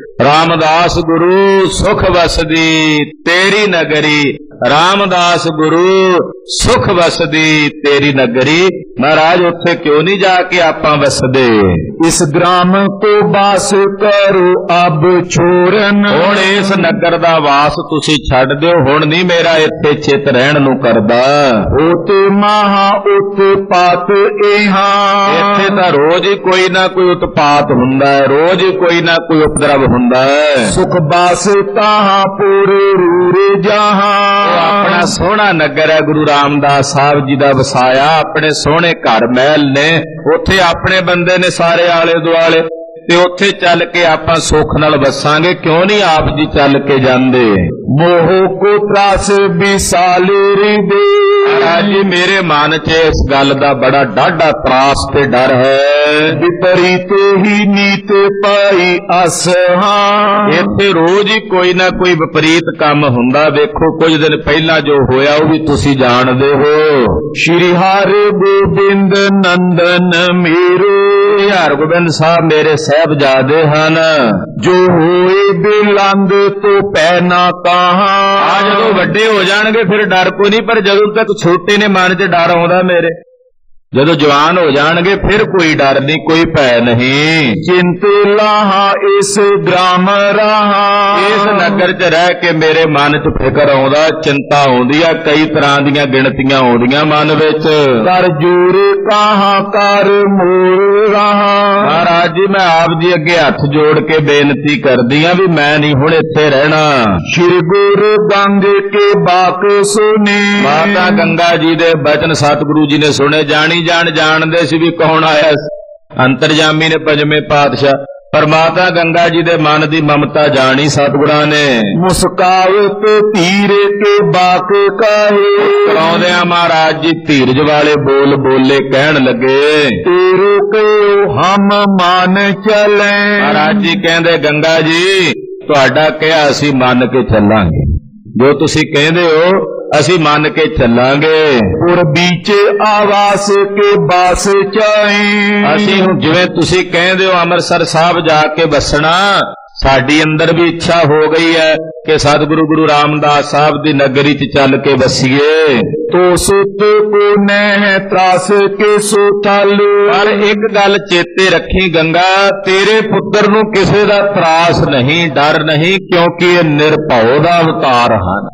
ਰਾਮਦਾਸ ਗੁਰੂ ਸੁਖ ਵਸਦੀ ਤੇਰੀ ਨਗਰੀ, ਰਾਮਦਾਸ ਗੁਰੂ ਸੁਖ ਵਸਦੀ ਤੇਰੀ ਨਗਰੀ। ਮਹਾਰਾਜ ਉੱਥੇ ਕਿਉਂ ਨਹੀਂ ਜਾ ਕੇ ਆਪਾਂ ਵਸਦੇ। इस ग्राम को बास करो अब छोरन, ਹੁਣ ਇਸ ਨਗਰ ਦਾ ਵਾਸ ਤੁਸੀਂ ਛੱਡ ਦਿਓ, ਹੁਣ ਨਹੀਂ ਮੇਰਾ ਇੱਥੇ ਚਿੱਤ ਰਹਿਣ ਨੂੰ ਕਰਦਾ। होते महा उत्पात इहाँ, ਇੱਥੇ ਤਾਂ ਰੋਜ਼ ਹੀ ਕੋਈ ਨਾ ਕੋਈ ਉਤਪਾਤ ਹੁੰਦਾ ਹੈ, ਰੋਜ਼ ਹੀ ਕੋਈ ਨਾ ਕੋਈ ਉਪਦਰਵ ਹੁੰਦਾ ਹੈ। सुख बास तहाँ पुर रूर ਉਹ जहाँ, ਆਪਣਾ ਸੋਹਣਾ ਨਗਰ ਹੈ ਗੁਰੂ ਰਾਮਦਾਸ ਸਾਹਿਬ ਜੀ ਦਾ ਵਸਾਇਆ, ਆਪਣੇ ਸੋਹਣੇ ਘਰ ਮਹਿਲ ਨੇ, ਉੱਥੇ ਆਪਣੇ ਬੰਦੇ ਨੇ ਸਾਰੇ ਆਲੇ ਦੁਆਲੇ, ਤੇ ਉੱਥੇ ਚੱਲ ਕੇ ਆਪਾਂ ਸੁੱਖ ਨਾਲ ਵਸਾਂਗੇ। ਕਿਉਂ ਨਹੀਂ ਆਪ ਜੀ ਚੱਲ ਕੇ ਜਾਂਦੇ। मोह को त्रास विशाल हृदय, ਮਹਾਰਾਜ ਜੀ ਮੇਰੇ ਮਨ 'ਚ ਇਸ ਗੱਲ ਦਾ ਬੜਾ ਡਾਢਾ ਤਰਾਸ ਤੇ ਡਰ ਹੈ। विपरीत ही नीत पाई असहा, ਇੱਥੇ ਰੋਜ਼ ਹੀ ਕੋਈ ਨਾ ਕੋਈ ਵਿਪਰੀਤ ਕੰਮ ਹੁੰਦਾ। ਵੇਖੋ ਕੁਝ ਦਿਨ ਪਹਿਲਾਂ ਜੋ ਹੋਇਆ ਉਹ ਵੀ ਤੁਸੀਂ ਜਾਣਦੇ ਹੋ। श्री हरि गोबिंद नंदन मेरो, ਹਰਗੋਬਿੰਦ ਸਾਹਿਬ ਮੇਰੇ ਸਾਹਿਬਜ਼ਾਦੇ ਹਨ। जो होए बिलंद तो पैना कहाँ, ਆ ਜਦੋਂ ਵੱਡੇ ਹੋ ਜਾਣਗੇ ਫਿਰ ਡਰ ਕੋਈ ਨਹੀਂ, ਪਰ ਜਦੋਂ ਤੱਕ ਛੋਟੇ ਨੇ ਮਨ 'ਚ ਡਰ ਆਉਂਦਾ ਮੇਰੇ। ਜਦੋਂ ਜਵਾਨ ਹੋ ਜਾਣਗੇ ਫਿਰ ਕੋਈ ਡਰ ਨਹੀਂ, ਕੋਈ ਭੈ ਨਹੀਂ। चिंत लाहा इस ग्राम रहा, ਇਸ ਨਗਰ 'ਚ ਰਹਿ ਕੇ ਮੇਰੇ ਮਨ 'ਚ ਫਿਕਰ ਆਉਂਦਾ, ਚਿੰਤਾ ਆਉਂਦੀ ਆ, ਕਈ ਤਰ੍ਹਾਂ ਦੀਆਂ ਗਿਣਤੀਆਂ ਆਉਂਦੀਆਂ ਮਨ ਵਿੱਚ। कर जोर कहाँ कर मोर रहा, ਮਹਾਰਾਜ ਜੀ ਮੈਂ ਆਪ ਜੀ ਅੱਗੇ ਹੱਥ ਜੋੜ ਕੇ ਬੇਨਤੀ ਕਰਦੀ ਆ ਵੀ ਮੈਂ ਨਹੀਂ ਹੁਣ ਇੱਥੇ ਰਹਿਣਾ। श्री गुरु गंग के बाक सुने, ਮਾਤਾ ਗੰਗਾ ਜੀ ਦੇ ਬਚਨ ਸਤਿਗੁਰੂ ਜੀ ਨੇ ਸੁਣੇ, ਜਾਣੀ ਜਾਣ ਜਾਣਦੇ ਸੀ ਵੀ ਕੌਣ ਆਇਆ। ਅੰਤਰਜਾਮੀ ਨੇ ਪੰਜਵੇਂ ਪਾਤਸ਼ਾਹ, ਪਰ ਮਾਤਾ ਗੰਗਾ ਜੀ ਦੇ ਮਨ ਦੀ ਮਮਤਾ ਜਾਣੀ ਸਤਿਗੁਰਾਂ ਨੇ। मुस्कावत तीर के बाक काहे, ਕਰਾਉਂਦਿਆਂ ਮਹਾਰਾਜ ਜੀ ਧੀਰਜ ਵਾਲੇ ਬੋਲ ਬੋਲੇ ਕਹਿਣ ਲੱਗੇ। तेरे को हम मान चले, ਮਹਾਰਾਜ ਜੀ ਕਹਿੰਦੇ ਗੰਗਾ ਜੀ ਤੁਹਾਡਾ ਕਿਹਾ ਅਸੀਂ ਮੰਨ ਕੇ ਚੱਲਾਂਗੇ, ਜੋ ਤੁਸੀਂ ਕਹਿੰਦੇ ਹੋ ਅਸੀਂ ਮੰਨ ਕੇ ਚੱਲਾਂਗੇ। और बीच आवास के बास चाहे, ਅਸੀਂ ਹੁਣ ਜਿਵੇਂ ਤੁਸੀਂ ਕਹਿੰਦੇ ਹੋ ਅੰਮ੍ਰਿਤਸਰ ਸਾਹਿਬ ਜਾ ਕੇ ਵਸਣਾ, ਸਾਡੀ ਅੰਦਰ ਵੀ ਇੱਛਾ ਹੋ ਗਈ ਹੈ ਕਿ ਸਤਿਗੁਰੂ ਗੁਰੂ ਰਾਮਦਾਸ ਸਾਹਿਬ ਦੀ ਨਗਰੀ 'ਚ ਚੱਲ ਕੇ ਵਸੀਏ। तो सुत को नह त्रास के सुतल, ਪਰ ਇੱਕ ਗੱਲ ਚੇਤੇ ਰੱਖੀ ਗੰਗਾ, ਤੇਰੇ ਪੁੱਤਰ ਨੂੰ ਕਿਸੇ ਦਾ ਤਰਾਸ ਨਹੀਂ, ਡਰ ਨਹੀਂ, ਕਿਉਂਕਿ ਇਹ ਨਿਰਭਉ ਦਾ ਅਵਤਾਰ ਹਨ।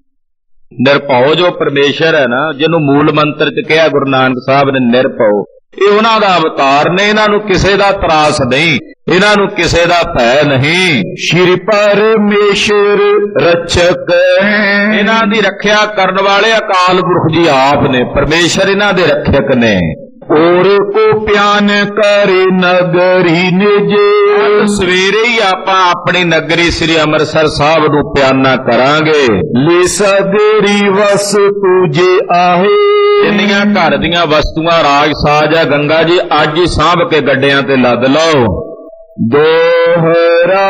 ਨਿਰਭਉ ਜੋ ਪਰਮੇਸ਼ਰ ਹੈ ਨਾ, ਜਿਹਨੂੰ ਮੂਲ ਮੰਤਰ 'ਚ ਕਿਹਾ ਗੁਰੂ ਨਾਨਕ ਸਾਹਿਬ ਨੇ ਨਿਰਭਉ, ਇਹ ਉਹਨਾਂ ਦਾ ਅਵਤਾਰ ਨੇ। ਇਹਨਾਂ ਨੂੰ ਕਿਸੇ ਦਾ ਤਰਾਸ ਨਹੀਂ, ਇਹਨਾਂ ਨੂੰ ਕਿਸੇ ਦਾ ਭੈ ਨਹੀਂ। श्री परमेश्वर रक्षक हैं, ਇਹਨਾਂ ਦੀ ਰੱਖਿਆ ਕਰਨ ਵਾਲੇ ਅਕਾਲ ਪੁਰਖ ਜੀ ਆਪ ਨੇ, ਪਰਮੇਸ਼ਰ ਇਹਨਾਂ ਦੇ ਰੱਖਿਅਕ ਨੇ। और को प्यान करे नगरी निज, ਸਵੇਰੇ ਹੀ ਆਪਾਂ ਆਪਣੀ ਨਗਰੀ ਸ੍ਰੀ ਅੰਮ੍ਰਿਤਸਰ ਸਾਹਿਬ ਨੂੰ ਪਿਆਨਾ ਕਰਾਂਗੇ। ले सगरी वस तुझे आहे, ਜਿੰਨੀਆਂ ਘਰ ਦੀਆਂ ਵਸਤੂਆਂ ਰਾਜ ਸਾਜ ਹੈ ਗੰਗਾ ਜੀ ਅੱਜ ਹੀ ਸਾਂਭ ਕੇ ਗੱਡਿਆਂ ਤੇ ਲੱਦ ਲਓ। दोहरा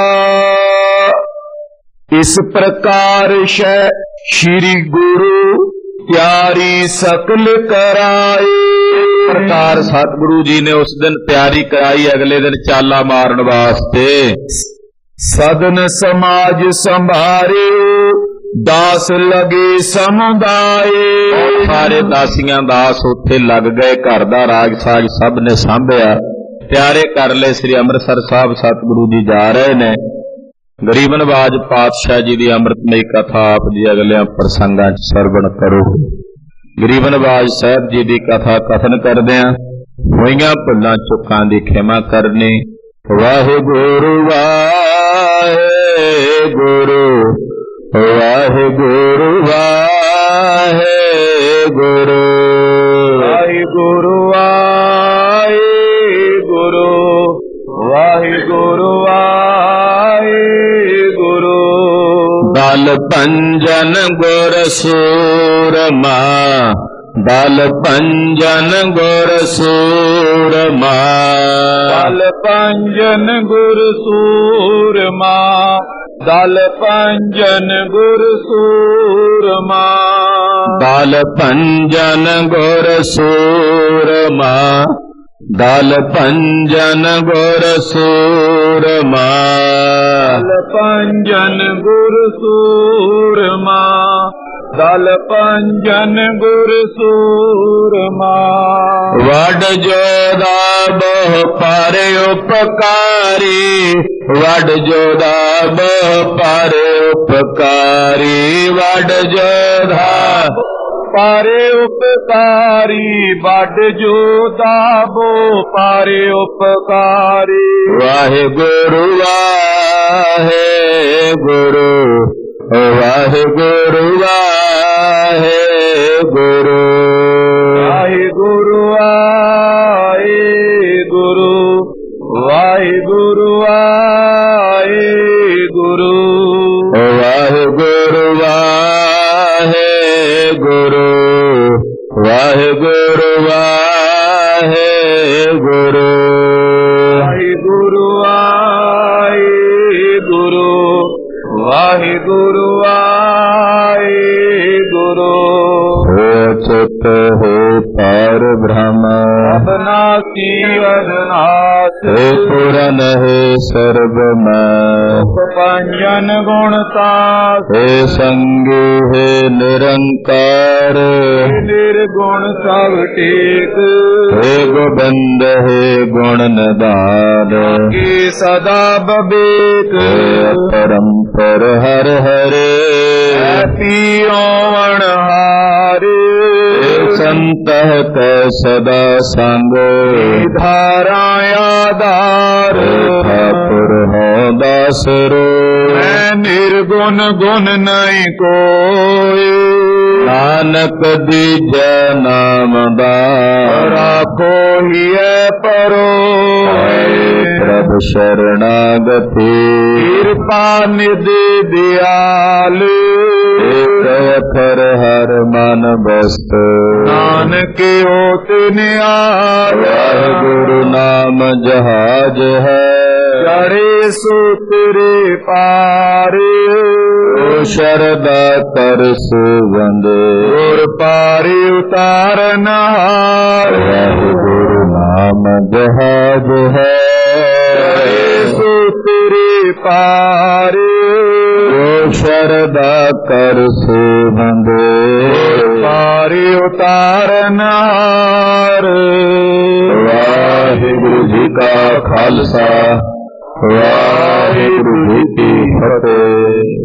इस प्रकार शै श्री गुरु ਤਿਆਰੀ ਸਕਲ ਕਰਾਏ। ਪ੍ਰਕਾਰ ਸਤਿਗੁਰੂ ਜੀ ਨੇ ਉਸ ਦਿਨ ਤਿਆਰੀ ਕਰਾਈ ਅਗਲੇ ਦਿਨ ਚਾਲਾ ਮਾਰਨ ਵਾਸਤੇ। ਸਦਨ ਸਮਾਜ ਸੰਭਾਰੇ ਦਾਸ ਲਗੇ ਸਮੁਦਾਏ। ਸਾਰੇ ਦਾਸੀਆਂ ਦਾਸ ਉੱਥੇ ਲੱਗ ਗਏ, ਘਰ ਦਾ ਰਾਜ ਸਾਜ ਸਭ ਨੇ ਸਾਂਭਿਆ, ਤਿਆਰੇ ਕਰ ਲਏ। ਸ੍ਰੀ ਅੰਮ੍ਰਿਤਸਰ ਸਾਹਿਬ ਸਤਿਗੁਰੂ ਜੀ ਜਾ ਰਹੇ ਨੇ। ਗਰੀਬ ਨਵਾਜ ਪਾਤਸ਼ਾਹ ਜੀ ਦੀ ਅੰਮ੍ਰਿਤਮਈ ਕਥਾ ਆਪ ਜੀ ਅਗਲਿਆਂ ਪ੍ਰਸੰਗਾਂ 'ਚ ਸਰਵਣ ਕਰੋ। ਗਰੀਬ ਨਵਾਜ ਸਾਹਿਬ ਜੀ ਦੀ ਕਥਾ ਕਥਨ ਕਰਦਿਆਂ ਹੋਈਆਂ ਭੁੱਲਾਂ ਚੁੱਕਾਂ ਦੀ ਖਿਮਾ ਕਰਨੀ। ਵਾਹਿਗੁਰੂ ਵਾਹਿਗੁਰੂ ਵਾਹਿਗੁਰੂ ਵਾਹਿਗੁਰੂ। ਵਾਹਿਗੁਰੂ ਵਾਹਿਗੁਰੂ ਵਾਹਿਗੁਰੂ ਵਾਹਿਗੁਰੂ। ਬਲ ਪੰਜਨ ਗੁਰ ਸੂਰਮਾ ਬਲ ਪੰਜਨ ਗੁਰ ਸੂਰਮਾ ਬਲ ਪੰਜਨ ਗੁਰ ਸੂਰਮਾ ਦਲ ਪੰਜਨ ਗੁਰ ਸੂਰਮਾ ਬਲ ਪੰਜਨ ਗੁਰ ਸੂਰਮਾ ਦਲ ਪੰਜਨ ਗੁਰ ਸੂਰਮਾ ਦਲ ਪੰਜਨ ਗੁਰ ਸੂਰਮਾ ਦਲ ਪੰਜਨ ਗੁਰ ਸੂਰਮਾ। ਵਡ ਜੋਦਾ ਬਹੁ ਪਰ ਉਪਕਾਰੀ ਵਡ ਜੋਦਾ ਬਹੁ ਪਰ ਉਪਕਾਰੀ ਵਡ ਜੋਦਾ ਪਾਰੇ ਉਪਕਾਰੀ ਵਡ ਜੋਦਾ ਬੋ ਪਾਰੇ ਉਪਕਾਰੀ। ਵਾਹਿਗੁਰੂ ਵਾਹਿਗੁਰੂ ਵਾਹਿਗੁਰੂ ਵਾਹਿਗੁਰੂ ਵਾਹਿਗੁਰੂ ਵਾਹਿਗੁਰੂ ਵਾਹਿਗੁਰੂ ਵਾਹਿਗੁਰੂ ਵਾਹਿਗੁਰੂ ਵਾਹਿਗੁਰੂ ਵਾਹਿਗੁਰੂ ਵਾਹਿਗੁਰੂ ਵਾਹਿਗੁਰੂ ਵਾਹਿਗੁਰੂ ਵਾਹਿਗੁਰੂ ਵਾਹਿਗੁਰੂ। ਹੋ ਚਿਤ ਹੋ ਪਰ ਬ੍ਰਹਮ ਅਬਨਾਸੀ ਅਦਨਾਸ ਹੈ ਪੁਰਨ ਹੈ ਸਰਬ ਮੈਂ ਪੰਜਨ ਗੁਣਤਾਸ ਹੈ ਸੰਗੀ ਹੈ ਨਿਰੰਕਾਰ ਨਿਰਗੁਣ ਸਭ ਟੇਕ ਹੈ ਗੋਬਿੰਦ ਹੈ ਗੁਣ ਨਿਧਾਨ ਕੀ ਸਦਾ ਬਬੇਕ ਪਰੰਪਰ ਹਰ ਹਰੇ ਪੀਓ ਵਣਹਾਰੇ ਸੰਤਹ ਕੈ ਸਦਾ ਸੰਗ ਧਾਰਾ ਆਧਾਰ ਠਾਕੁਰ ਹੋ ਦਾਸਰੋ ਮੈਂ ਨਿਰਗੁਣ ਗੁਣ ਨਹੀਂ ਕੋਈ ਨਾਨਕ ਦੀਜੈ ਨਾਮ ਦਾ ਰਾਖੋ ਹੀਐ ਪਰੋਏ ਪ੍ਰਭ ਸ਼ਰਣਾਗਤੀ ਕਿਰਪਾ ਨਿਧਿ ਦਿਆਲ ਏਕ ਅਖਰ ਹਰ ਮਨ ਬਸਤ ਨਾਨਕ ਹੋਤ ਨਿਆਲ ਵਾਹਿਗੁਰੂ ਨਾਮ ਜਹਾਜ ਹੈ ਚੜੇ ਸੂਤਰੇ ਪਾਰੇ ਸ਼ਰਦਾ ਕਰ ਸੁਵੰਦੇ ਗੁਰ ਪਾਰੇ ਉਤਾਰਨ ਹਾਰ ਵਾਹਿਗੁਰੂ ਨਾਮ ਜਹਾਜ ਹੈ ਚੜੇ ਸੂਤਰੇ ਪਾਰੇ ਸ਼ਰਦਾ ਕਰ ਸੁਵੰਦੇ ਪਾਰੇ ਉਤਾਰਨ ਹਾਰ। ਵਾਹਿਗੁਰੂ ਜੀ ਕਾ ਖਾਲਸਾ ਵਾਹਿਗੁਰੂ ਜੀ ਕੀ ਫਤਿਹ।